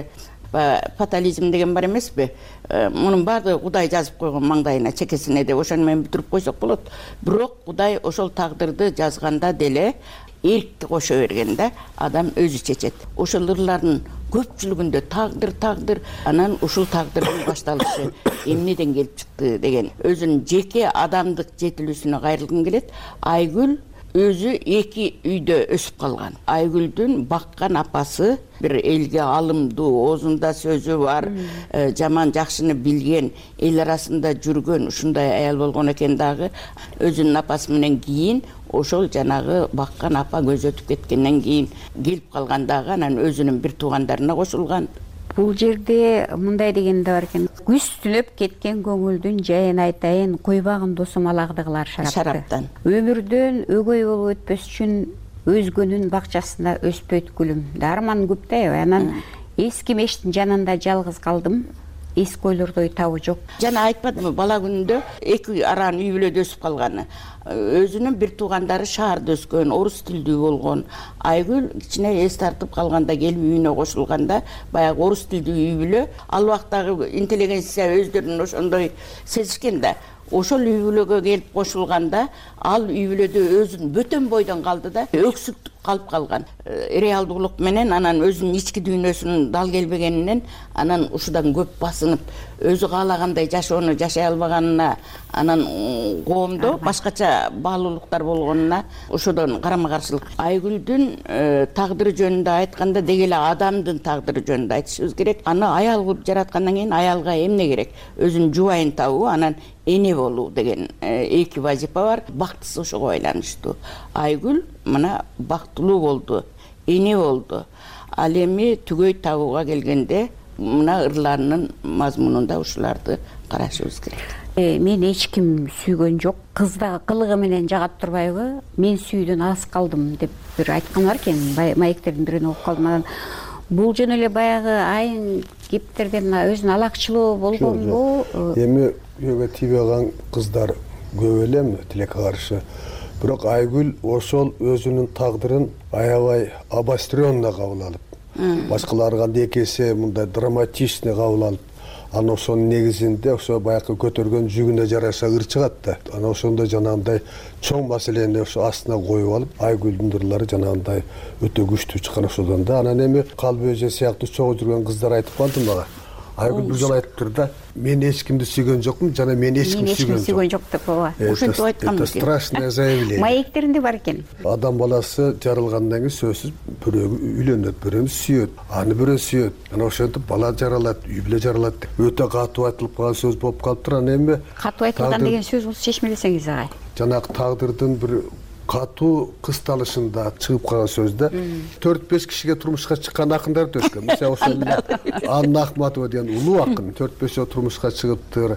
фатализм деген бар эмеспи? Мунун баардыгы Кудай жазып койгон маңдайына, чекесине деп ошону менен бүтүрүп койсок болот. Бирок Кудай ошол тагдырды жазганда деле эркти кошо берген да, адам өзү чечет. Ошол ырлардын көпчүлүгүндө тагдыр тагдыр, анан ушул тагдырдын башталышы эмнеден келип чыкты деген өзүнүн жеке адамдык жетилүүсүнө кайрылгым келет. Айгүл өзү эки үйдө өсүп калган. Айгүлдүн баккан апасы бир элге алымдуу, оозунда сөзү бар, жаман жакшыны билген, эл арасында жүргөн ушундай аял болгон экен. Дагы өзүнүн апасы менен кийин ошол жанагы баккан апа көз өтүп кеткенден кийин келип калган, дагы анан өзүнүн бир туугандарына кошулган. Бул жерде мындай деген да бар экен. Күз түнөп кеткен көңүлдүн жайын айтайын, койбагын досум алагды кылар шарапты. Шараптан. Өмүрдөн өгөй болуп өтпөс үчүн өзгөнүн бакчасында өспөйт гүлүм. Дарман көп да, анан эски мештин жанында жалгыз калдым. Эски ойлордой табы жок. Жана айтпадымбы, бала күнүндө эки араан үй бүлөдө өсүп калганы. Өзүнүн бир туугандары шаарда өскөн, орус тилдүү болгон. Айгүл кичине эс тартып калганда, келип үйүнө кошулганда, баягы орус тилдүү үй бүлө, ал убактагы интеллигенция өздөрүн ошондой сезишкен да. Ошол үй бүлөгө келип кошулганда, ал үй бүлөдө өзүн бөтөн бойдон калды да, өксүктүк калып калган. Реалдуулук менен анан өзүнүн ички дүйнөсүнүн дал келбегенинен анан ушудан көп басынып, өзү каалагандай жашоону жашай албаганына, анан коомдо башкача баалуулуктар болгонуна ошодон карама-каршылык. Айгүлдүн тагдыры жөнүндө айтканда деги эле адамдын тагдыры жөнүндө айтышыбыз керек. Аны аял кылып жараткандан кийин аялга эмне керек? Өзүнүн жубайын табуу, анан эне болуу деген эки вазипа бар. Бактысы ошого байланыштуу. Айгүл мына бактылуу болду, эне болду. Ал эми түгөй табууга келгенде мына ырларынын мазмунунда ушуларды карашыбыз керек. Мен эч ким сүйгөн жок, кыз да кылыгы менен жагат турбайбы? Мен сүйдөн алыс калдым деп бир айткан бар экен, маектердин биринен окуп калдым. Анан бул жөн эле баягы айын кептерден өзүнүн алакчылуу болгонбу? Эми күйөөгө тийбей калган кыздар көп эле тилекке каршы. Бирок Айгүл ошол өзүнүн тагдырын аябай обострённо кабыл алып, башкалары кандай эки эсе мындай драматичный кабыл алып, анан ошонун негизинде ошо баягы көтөргөн жүгүнө жараша ыр чыгат да. Анан ошондо жанагындай чоң маселени ошо астына коюп алып, Айгүлдүн ырлары жанагындай өтө күчтүү чыккан ошодон да. Анан эми Калбы эже сыяктуу чогуу жүргөн кыздар айтып калды мага. Айгүл бир жолу айтыптыр да, мен эч кимди сүйгөн жокмун, жана мен эч ким сүйгөн жок деп ооба. Ушинтип айтканбыз. Это страшное заявление. Маектеринде бар экен. Адам баласы жаралгандан кийин сөзсүз бирөө үйлөнөт, бирөө сүйөт, аны бирөө сүйөт. Анан ошентип бала жаралат, үй бүлө жаралат. Өтө катуу айтылып калган сөз болуп калыптыр. Анан эми катуу айтылган деген сөзүңүздү чечмелесеңиз агай. Жанагы тагдырдын бир катуу кысталышында чыгып калган сөздө төрт беш кишиге турмушка чыккан акындар өткөн. Мисалы ошол Анна Ахматова деген улуу акын төрт беш жолу турмушка чыгыптыр.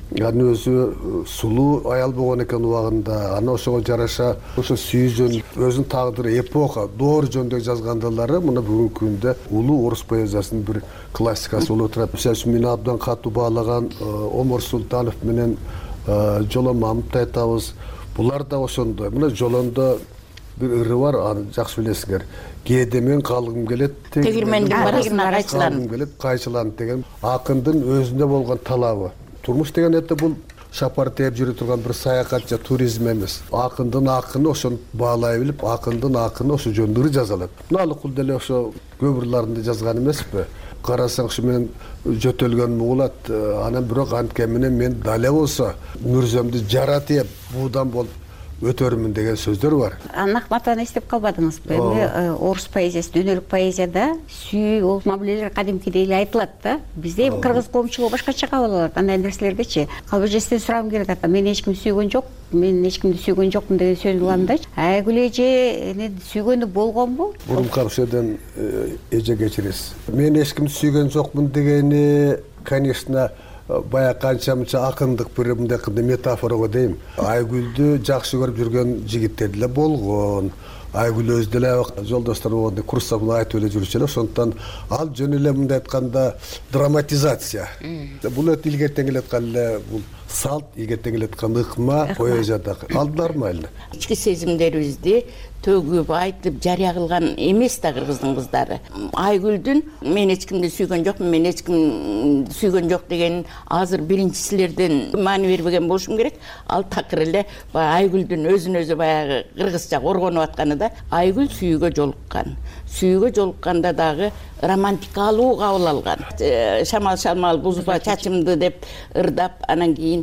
анын өзү сулуу аял болгон экен убагында. Аны ошого жараша ошо сүйүүжөн өзүнүн тагдыры эпоха доор жөнүндө жазгандылары мына бүгүнкү күндө улуу орус поэзиясынын бир классикасы болуп турат. Мисалы үчүн мени абдан катуу баалаган Омар Султанов менен Жолон Мамытты айтабыз. Булар да ошондой. Мына Жолондо бир ыры бар, аны жакшы билесиңер. Кээдемен калгым келет, тегирмендин барасына кайчыланып келет, кайчыланып деген акындын өзүндө болгон талабы. Турмуш деген эте бул шапар тээп жүрө турган бир саякат же туризм эмес. Акындын акыны ошону баалай билип, акындын акыны ошо жөнүндө ыры жаза алат. Налыкул деле ошо көп ырларында жазган эмеспи? Карасаң ушу мен жөтөлгөн угулат, анан бирок антке менен мен дале болсо мүрзөмдү жаратып буудан болуп өтөрмүн деген сөздөр бар. Анахматованы эстеп калбадыңызбы? Эми орус поэзиясы, дүйнөлүк поэзияда сүйүү ол мамилелер кадимкидей эле айтылат да. Бизде кыргыз коомчулугу башкача кабыл алат андай нерселердичи. Калбыжестен сурагым келет ата, мени эч ким сүйгөн жок, мен эч кимди сүйгөн жокмун деген сөзүн угамдачы. Айгүл эже сүйгөнү болгонбу? Бурун камшыдан эже кечиресиз. Мен эч кимди сүйгөн жокмун дегени, конечно, бая канча мынча акындык бир мындай метафорого дейм. Айгүлдү жакшы көрүп жүргөн жигиттер деле болгон. Айгүл өзү деле жолдоштор болгондо курста мына айтып эле жүрчү эле. Ошондуктан ал жөн эле мындай айтканда драматизация. Бул өтө илгертен келаткан эле бул салт, илгертен келаткан ыкма поэзияда. Ал нормально. Ички сезимдерибизди төгүп айтып жарыя кылган эмес да кыргыздын кыздары. Айгүлдүн мен эч кимди сүйгөн жокмун, мен эч кимди сүйгөн жок деген азыр биринчи силерден маани бербеген болушум керек. Ал такыр эле Айгүлдүн өзүн өзү баягы кыргызча коргонуп атканы да. Айгүл сүйүүгө жолуккан. Сүйүүгө жолукканда дагы романтикалуу кабыл алган. Шамал шамал бузба чачымды деп ырдап, анан кийин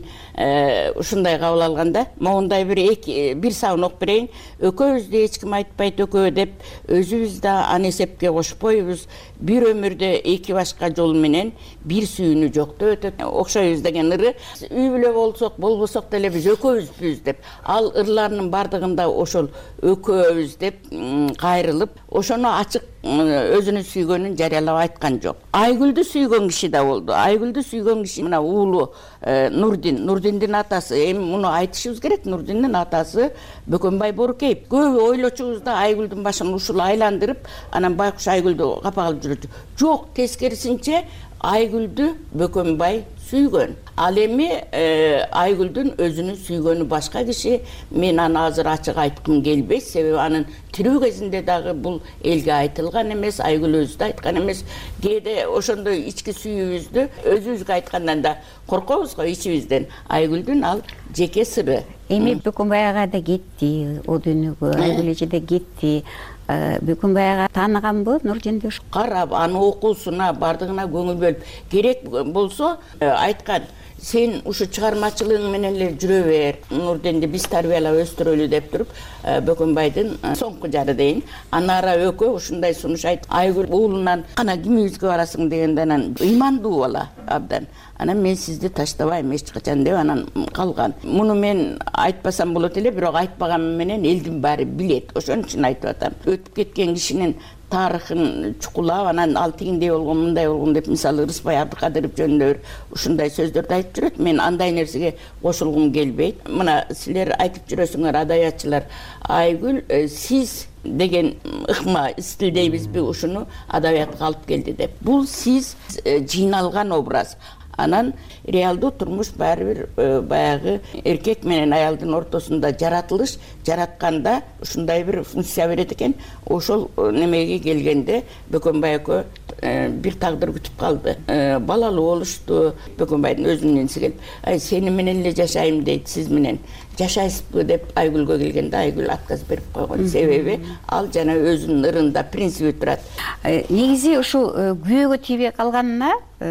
ушундай кабыл алганда, моундай бир эки бир сабын окуп берейин. Экөөбүздү эч ким айтпайт экөө деп, өзүбүз да аны эсепке кошпойбуз. Бир өмүрдө эки башка жол менен бир сүйүүнү жоктоп өтөт. Окшойбуз деген ыры. Үй бүлө болсок, болбосок деле биз экөөбүзбүз деп. Ал ырларынын бардыгында ошол экөөбүз деп кайрылып, ошону ачык өзүнүн сүйгөнүн жарыялап айткан жок. Айгүлдү сүйгөн киши да болду. Айгүлдү сүйгөн киши мына уулу Нурдин, Нурдиндин атасы. Эми муну айтышыбыз керек. Нурдиндин атасы Бөкөнбай Борукеев. Көп ойлочубуз да Айгүлдүн башын ушул айландырып, анан байкуш Айгүлдү капа кылып жүрөчү. Жок, тескерисинче Айгүлдү Бөкөнбай сүйгөн. Ал эми Айгүлдүн өзүнүн сүйгөнү башка киши. Мен аны азыр ачык айткым келбейт, себеби анын тирүү кезинде дагы бул элге айтылган эмес, Айгүл өзү да айткан эмес. Кээде ошондой ички сүйүүбүздү өзүбүзгө айткандан да коркобуз го ичибизден. Айгүлдүн ал жеке сыры. Эми Бөкөнбай ага да кетти, о дүйнөгө, Айгүл эже да кетти. Бөкөнбай ага тааныганбы Нурдинди? Карап, аны окуусуна, бардыгына көңүл бөлүп, керек болсо айткан. Сен ушу чыгармачылыгың менен эле жүрө бер. Нурдинди биз тарбиялап өстүрөлү деп туруп, Бөкөнбайдын соңку жары дейин. Анара экөө ушундай сунуш айт. Айгүл уулунан кана кимибизге барасың дегенде анан ыймандуу бала абдан. Анан мен сизди таштабайм эч качан деп анан калган. Муну мен айтпасам болот эле, бирок айтпаганым менен элдин баары билет. Ошон үчүн айтып атам. Өтүп кеткен кишинин тарыхын чукулап, анан ал тигиндей болгон, мындай болгон деп, мисалы Рыспай Абдыкадыров жөнүндө ушундай сөздөрдү айтып жүрөт. Мен андай нерсеге кошулгум келбейт. Мына силер айтып жүрөсүңөр, адабиятчылар, Айгүл сиз деген ыкма стилдейбизби, ушуну адабиятка алып келди деп. Бул сиз жыйналган образ. Анан реалдуу турмуш баары бир баягы эркек менен аялдын ортосунда жаратылыш жаратканда ушундай бир функция берет экен. Ошол немеге келгенде Бөкөнбай экөө бир тагдыр күтүп калды. Балалуу болушту. Бөкөнбайдын өзүнүн иниси келип, ай сени менен эле жашайм дейт, сиз менен жашайсызбы деп Айгүлгө келгенде Айгүл отказ берип койгон. Себеби ал жана өзүнүн ырында принциби турат. Негизи ушу күйөөгө тийбей калганына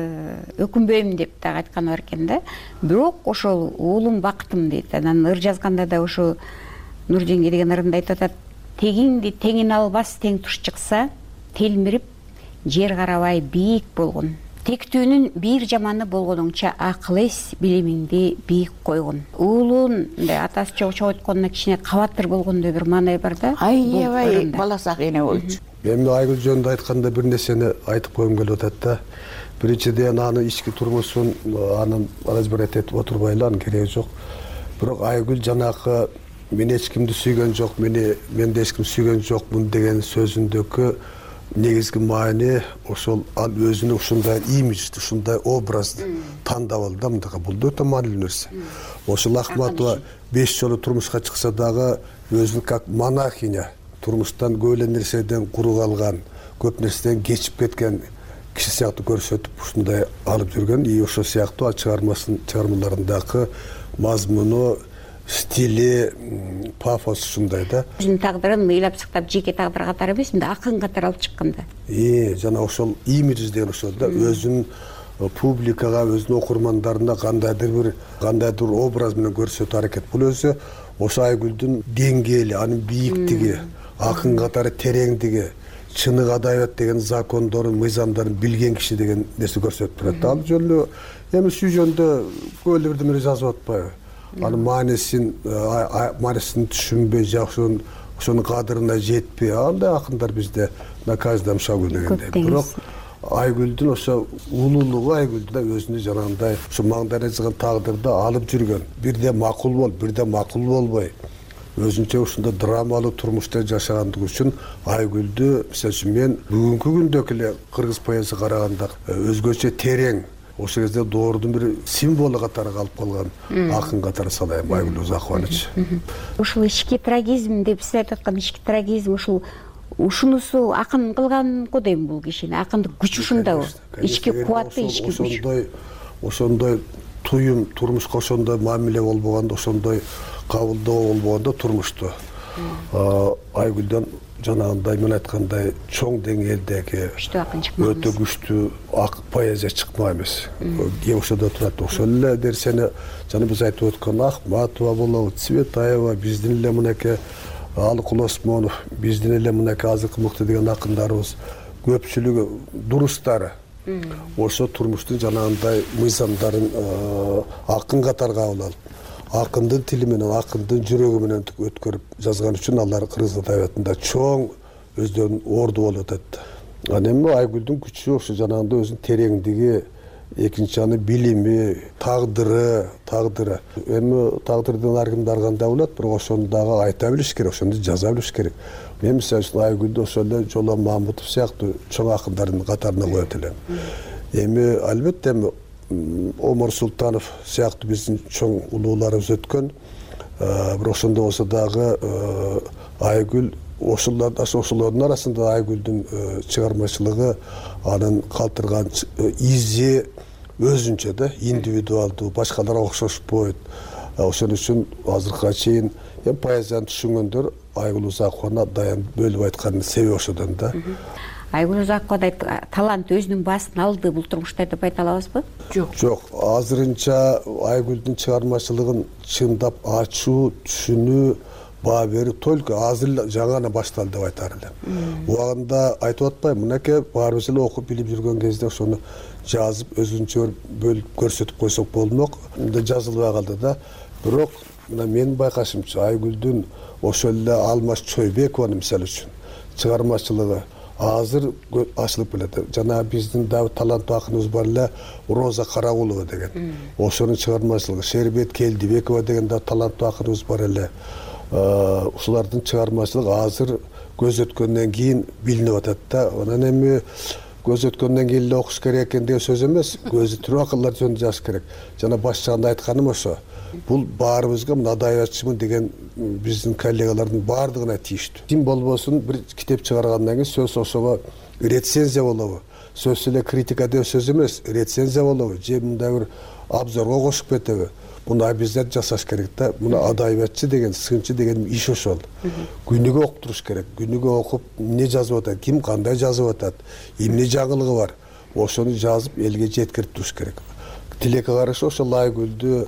өкүнбөйм деп да айтканы бар экен да. Бирок ошол уулум бактым дейт. Анан ыр жазганда да ушу Нурдинге деген ырында айтып атат. Тегиңди теңин албас тең туш чыкса, телмирип жер карабай бийик болгон. Тектүүнүн бир жаманы болгонуңча акыл эс билимиңди бийик койгон. Уулун атасы чогойтконуна кичине кабатыр болгондой бир маанай бар да. Аябай баласак эне болчу. Эми Айгүл жөнүндө айтканда бир нерсени айтып койгум келип атат да. биринчиден аны ички турмушун аны разбирать этип отурбайлы, анын кереги жок. Бирок Айгүл жанакы мен эч кимди сүйгөн жок, мени мен да эч ким сүйгөн жокмун деген сөзүндөгү негизги маани ошол ал өзүнүн ушундай имиджди, ушундай образды тандап алды да мындайга. Бул да өтө маанилүү нерсе. Ошол Ахматова беш жолу турмушка чыкса дагы өзүн как монахиня, турмуштан көп эле нерседен куру калган, көп нерседен кечип кеткен киши сыяктуу көрсөтүп ушундай алып жүргөн. И ошол сыяктуу чыгармасын чыгармаларындагы мазмуну, стили, пафос ушундай да. Өзүнүн тагдырын ыйлап сыктап жеке тагдыр катары эмес, мындай акын катары алып чыккан да. И жана ошол имидж деген ошол да, өзүнүн публикага, өзүнүн окурмандарына кандайдыр бир кандайдыр образ менен көрсөтүү аракет. Бул өзү ошо Айгүлдүн деңгээли, анын бийиктиги, акын катары тереңдиги, чынык адабият деген закондорун, мыйзамдарын билген киши деген нерсе көрсөтүп турат. Ал жөнүндө эми сюжетте көп эле бирдеме жазып атпайбы? Анын маанисин маанисин түшүнбөй, жакшы ошонун кадырына жетпей, андай акындар бизде на каждом шагу дегендей. Бирок Айгүлдүн ошо улуулугу Айгүлдү да өзүнүн жанагындай ошо маңдайына жазган тагдырды алып жүргөн. Бирде макул бол, бирде макул болбой, өзүнчө ушундай драмалуу турмушта жашагандыгы үчүн Айгүлдү, мисалы үчүн мен бүгүнкү күндөгү эле кыргыз поэзиясына караганда өзгөчө терең, ошол кезде доордун бир символу катары калып калган акын катары санайм Айгүл Узакованыч. Ушул ички трагизм деп сиз айтып аткан ички трагизм ушул ушунусу акын кылган го дейм бул кишини. Акындык күч ушундабы? Ички кубаты, ички күч. Ошондой ошондой туюм, турмушка ошондой мамиле болбогондо, ошондой кабылдоо болбогондо турмушту Айгүлдөн жанагындай мен айткандай чоң деңгээлдеги өтө күчтүү ак поэзия чыкмак эмес. Ошодо турат. Ошол эле нерсени жана биз айтып өткөн Ахматова болобу, Цветаева, биздин эле мынакей Алыкул Осмонов, биздин эле мынакей азыркы мыкты деген акындарыбыз көпчүлүгү дурустары ошо турмуштун жанагындай мыйзамдарын акын катары кабыл алып, акындын тили менен, акындын жүрөгү менен өткөрүп жазган үчүн алар кыргыз адабиятында чоң өздөрүнүн орду болуп атат. Анан эми Айгүлдүн күчү ошо жанагындай өзүнүн тереңдиги, экинчи аны билими, тагдыры, тагдыры. Эми тагдырдын ар кимди ар кандай болот, бирок ошону дагы айта билиш керек, ошону жаза билиш керек. Мен мисалы үчүн Айгүлдү ошол эле Жолон Мамутов сыяктуу чоң акындардын катарына коет элем. Эми албетте эми Омар Султанов сыяктуу биздин чоң улууларыбыз өткөн, бирок ошондой болсо дагы Айгүл ошолор ошолордун арасында Айгүлдүн чыгармачылыгы, анын калтырган изи өзүнчө да, индивидуалдуу, башкаларга окшошпойт. Ошон үчүн азыркыга чейин эми поэзияны түшүнгөндөр Айгүл Узакованы дайым бөлүп айткандын себеби ошодон да. Айгүл Узаковадай талант өзүнүн баасын алды бул турмушта деп айта алабызбы? Жок. Жок. Азырынча Айгүлдүн чыгармачылыгын чындап ачуу, түшүнүү, баа берүү только азыр жаңа башталды деп айтар элем. Убагында айтып атпайм, мынакей баарыбыз эле окуп билип жүргөн кезде ошону жазып өзүнчө бөлүп көрсөтүп койсок болмок. Мындай жазылбай калды да. Бирок мына менин байкашымча Айгүлдүн ошол эле Алмаз Чойбекованын мисалы үчүн чыгармачылыгы азыр ачылып келет. Жана биздин дагы таланттуу акыныбыз бар эле Роза Карагулова деген. Ошонун чыгармачылыгы, Шербет Келдибекова деген да таланттуу акыныбыз бар эле. Ушулардын чыгармачылыгы азыр көз өткөндөн кийин билинип атат да. Анан эми көз өткөндөн кийин эле окуш керек экен деген сөз эмес, көзү тирүү акылдар жөнүндө жазыш керек. Жана башчагында айтканым ошо. Бул баарыбызга мына адабиятчымын деген биздин коллегалардын баардыгына тийиштүү. Ким болбосун бир китеп чыгаргандан кийин сөз ошого рецензия болобу, сөз эле критика деген сөз эмес, рецензия болобу, же мындай бир обзорго кошуп кетеби. Муну обязательно жасаш керек да. Муну адабиятчы деген, сынчы деген иш ошол. Күнүгө окуп туруш керек. Күнүгө окуп эмне жазып атат, ким кандай жазып атат, эмне жаңылыгы бар, ошону жазып элге жеткирип туруш керек. Тилекке каршы ошол Айгүлдү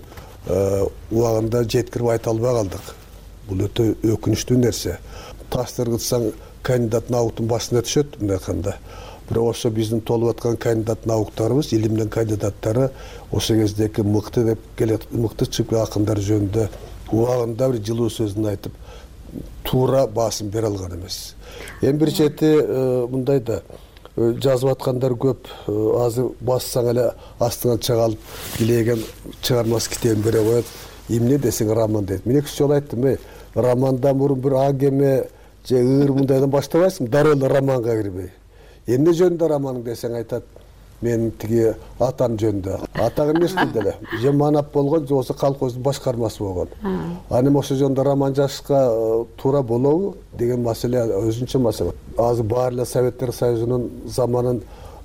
убагында жеткирип айта албай калдык. Бул өтө өкүнүчтүү нерсе. Таштыргытсаң кандидат науктун башына түшөт мындай айтканда. Бирок ошо биздин толуп аткан кандидат науктарыбыз, илимдин кандидаттары ошол кездеги мыкты деп келет, мыкты чыгып акындар жөнүндө убагында бир жылуу сөзүн айтып, туура баасын бере алган эмес. Эми бир чети мындай да, жазып аткандар көп. Азыр бассаң эле астынан чыгалып билеген чыгармасы китебин бере коет. Эмне десең роман дейт. Мен эки жолу айттым, эй, романдан мурун бир агеме же ыр мындайдан баштабайсың, дароо эле романга кирбей. Эмне жөнүндө романың десең айтат, мен тиги атам жөнүндө. Атак эмес деле. Же манап болгон, же болсо колхоздун башкармасы болгон. Аны ошол жөнүндө роман жазышка туура болобу деген маселе өзүнчө маселе. Азыр баары эле Советтер Союзунун заманын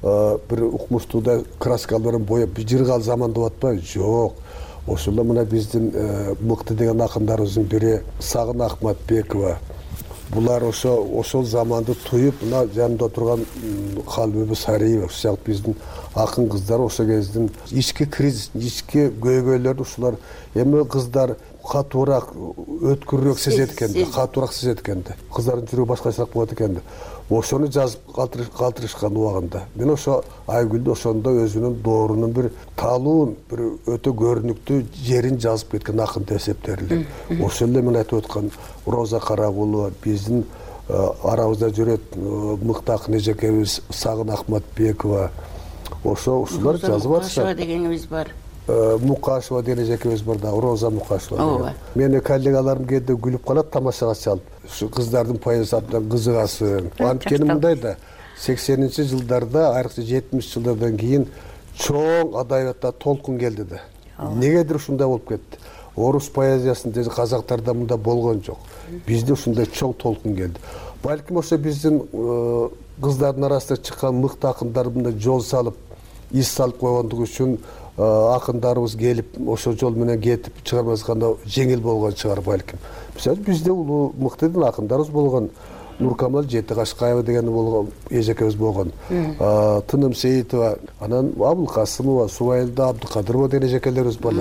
бир укмуштуудай краскаларын боеп жыргал заман деп атпайбы? Жок. Ошол эле мына биздин мыкты деген акындарыбыздын бири Сагын Акматбекова. Булар ошо ошол заманды туюп, мына жанында турган Калбүбү Сариева, сыяктуу биздин акын кыздар ошол кездин ички кризис, ички көйгөйлөрдү ушулар эми кыздар катуураак, өткүрүрөөк сезет экен, катуураак сезет экен. Кыздардын жүрөгү башкачараак болот экен. Ошону жазып калтырышкан убагында. Мен ошо Айгүлдү ошондо өзүнүн доорунун бир таалуун, бир өтө көрүнүктүү жерин жазып кеткен акын деп эсептелет. Ошол эле мен айтып аткан Роза Карагулова, биздин арабызда жүрөт мыкты акын эжекебиз Сагын Акматбекова. Ошо ушулар жазып атышат. Мукашева дегенибиз бар. Мукашева деген эжекебиз бар да, Роза Мукашева. Менин коллегаларым кээде күлүп калат тамашага чалып. Ушу кыздардын поэзиясынан кызыгасың. Анткени мындай да, сексенинчи жылдарда, айрыкча жетимиш жылдардан кийин чоң адабиятта толкун келди да. Негедир ушундай болуп кетти. Орус поэзиясында же казактарда мындай болгон жок. Бизде ушундай чоң толкун келди. Балким ошо биздин кыздардын арасында чыккан мыкты акындар мындай жол салып, из салып койгондугу үчүн акындарыбыз келип ошол жол менен кетип чыгарма жазганда жеңил болгон чыгар балким. Мисалы бизде улуу мыкты акындарыбыз болгон. Нуркамал Жетикашкаева деген болгон эжекебиз болгон. Тыным Сейитова, анан Абылкасымова, Субайылда Абдыкадырова деген эжекелерибиз бар.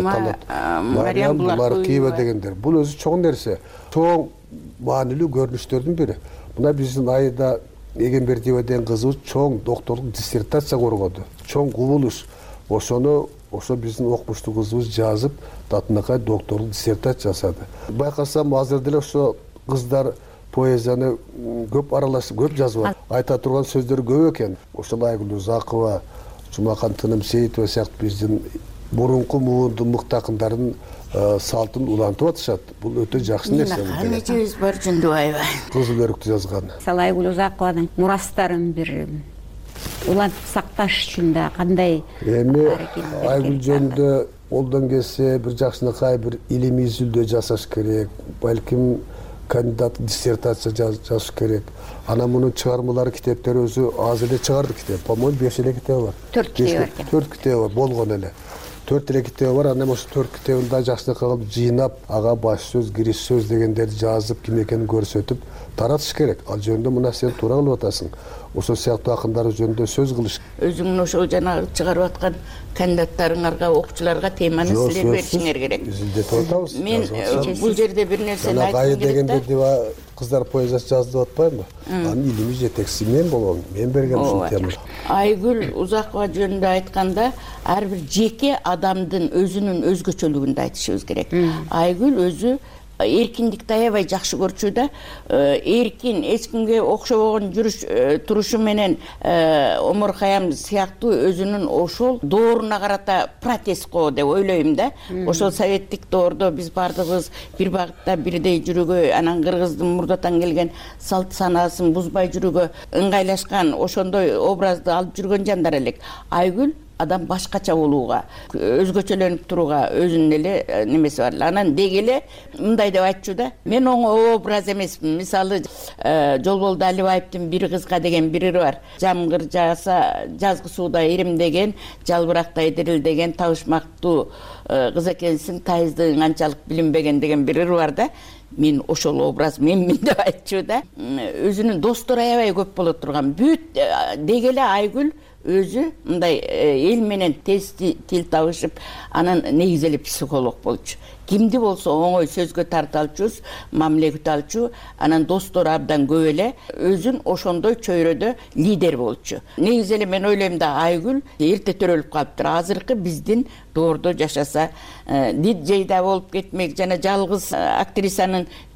Мариям Буларкиева дегендер. Бул өзү чоң нерсе. Чоң маанилүү көрүнүштөрдүн бири. Мына биздин Айда Эгембердиева деген кызыбыз чоң докторлук диссертация коргоду. Чоң кубулуш. Ошону ошо биздин окумуштуу кызыбыз жазып, татынакай докторлук диссертация жасады. Байкасам азыр деле ошо кыздар поэзияны көп аралашып, көп жазып, айта турган сөздөр көп экен. Ошол Айгүл Узакова, Жумакан Тыным Сейитова сыяктуу биздин мурунку муундун мыкты акындардын салтын улантып атышат. Бул өтө жакшы нерсе. Канечебиз бар Жындыбаева. Кызыл өрүктү жазган. Мисалы Айгүл Узакованын мурастарын бир улантып сакташ үчүн да кандай эми Айгүл жөнүндө колдон келсе бир жакшынакай бир илимий изилдөө жасаш керек. Балким кандидат диссертация жазыш керек. Ана мунун чыгармалары, китептери өзү аз эле чыгарды китеп. По-моему, беш эле китеби бар. төрт китеби бар экен. төрт китеби бар, болгон эле. төрт эле китеби бар. Анан ошо төрт китебин да жакшынакай кылып жыйнап, ага баш сөз, кириш сөз дегендерди жазып, ким экенин көрсөтүп таратыш керек. Ал жөнүндө мына сен туура кылып атасың. Ошол сыяктуу акындар жөнүндө сөз кылыш. Өзүңүн ошол жанагы чыгарып аткан кандидаттарыңарга, окуучуларга теманы силер беришиңер керек. Изилдетип атабыз. Мен бул жерде бир нерсени айткым келет. Дегенде диба кыздар поэзиясы жазды деп атпаймынбы? Анын илимий жетекчиси мен болгом. Мен берген ушул теманы. Айгүл Узакова жөнүндө айтканда, ар бир жеке адамдын өзүнүн өзгөчөлүгүн айтышыбыз керек. Айгүл өзү эркиндикти аябай жакшы көрчү да, эркин, эч кимге окшобогон жүрүш турушу менен Омар Хаям сыяктуу өзүнүн ошол дооруна карата протест коо деп ойлойм да. Ошол советтик доордо биз бардыгыбыз бир багытта бирдей жүрүүгө, анан кыргыздын мурдатан келген салт санаасын бузбай жүрүүгө ыңгайлашкан, ошондой образды алып жүргөн жандар элек. Айгүл адам башкача болууга, өзгөчөлөнүп турууга өзүнүн эле немеси бар. Анан деги эле мындай деп айтчу да, мен оң образ эмесмин. Мисалы, Жолболду Алибаевдин бир кызга деген бир ыра бар. Жамгыр жааса, жазгы сууда иримдеген, жалбырактай дирилдеген, табышмактуу кыз экенсиң, тайыздыгың анчалык билинбеген деген бир ыры бар да. Мен ошол образ менмин деп айтчу да. Өзүнүн достору аябай көп боло турган. Бүт деги эле Айгүл өзү мындай эл менен тез тил табышып, анан негизи эле психолог болчу. Кимди болсо оңой сөзгө тарта алчу, мамиле күтө алчу, анан достору абдан көп эле, өзүн ошондой чөйрөдө лидер болчу. Негизи эле мен ойлойм да, Айгүл эрте төрөлүп калыптыр. Азыркы биздин доордо жашаса, диджей да болуп кетмек, жана жалгыз актрисанын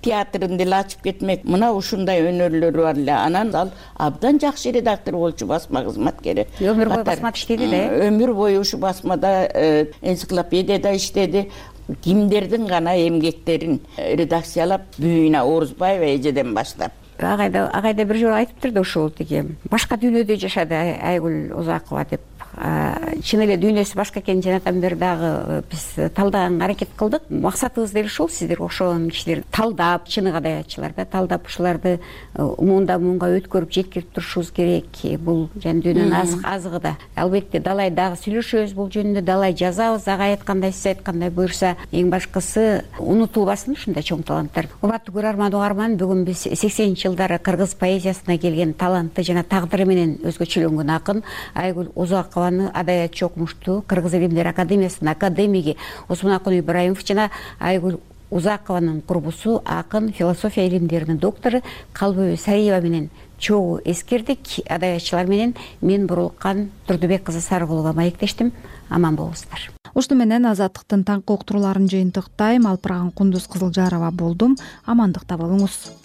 театрын деле ачып кетмек. Мына ушундай өнөрлөрү бар эле. Анан ал абдан жакшы редактор болчу, басма кызматкери. Өмүр бою басмада иштеди да. Өмүр бою ушу басмада, энциклопедияда иштеди. Кимдердин гана эмгектерин редакциялап, Бүйүнө Орузбаева эжеден баштап. Агайда агайда бир жолу айтыптыр да ушул тиги башка дүйнөдө жашады Айгүл Узакова деп. Чын эле дүйнөсү башка экенин жанатан бери дагы биз талдаганга аракет кылдык. Максатыбыз деле ушул, сиздер окшогон кишилерди талдап, чыныгы адаятчыларды талдап, ушуларды муунда муунга өткөрүп жеткирип турушубуз керек. Бул жана дүйнөнүн азыгы да. Албетте далай дагы сүйлөшөбүз бул жөнүндө, далай жазабыз. Агай айткандай, сиз айткандай буюрса, эң башкысы унутулбасын ушундай чоң таланттар. Урматтуу көрөрман, угарман, бүгүн биз сексенинчи жылдары кыргыз поэзиясына келген талантты жана тагдыры менен өзгөчөлөнгөн акын Айгүл Узакова адаятчы, окумуштуу, Кыргыз Илимдер Академиясынын академиги Осмонакун Ибраимов жана Айгүл Узакованын курбусу, акын, философия илимдеринин доктору Калбөбү Сариева менен чогуу эскердик. Адаятчылар менен мен Бурулкан Турдубек кызы Сарыгулова маектештим. Аман болуңуздар. Ушуну менен Азаттыктын таңкы уктурууларын жыйынтыктайм. Алпыраган Кундуз Кызылжарова болдум. Амандыкта болуңуз.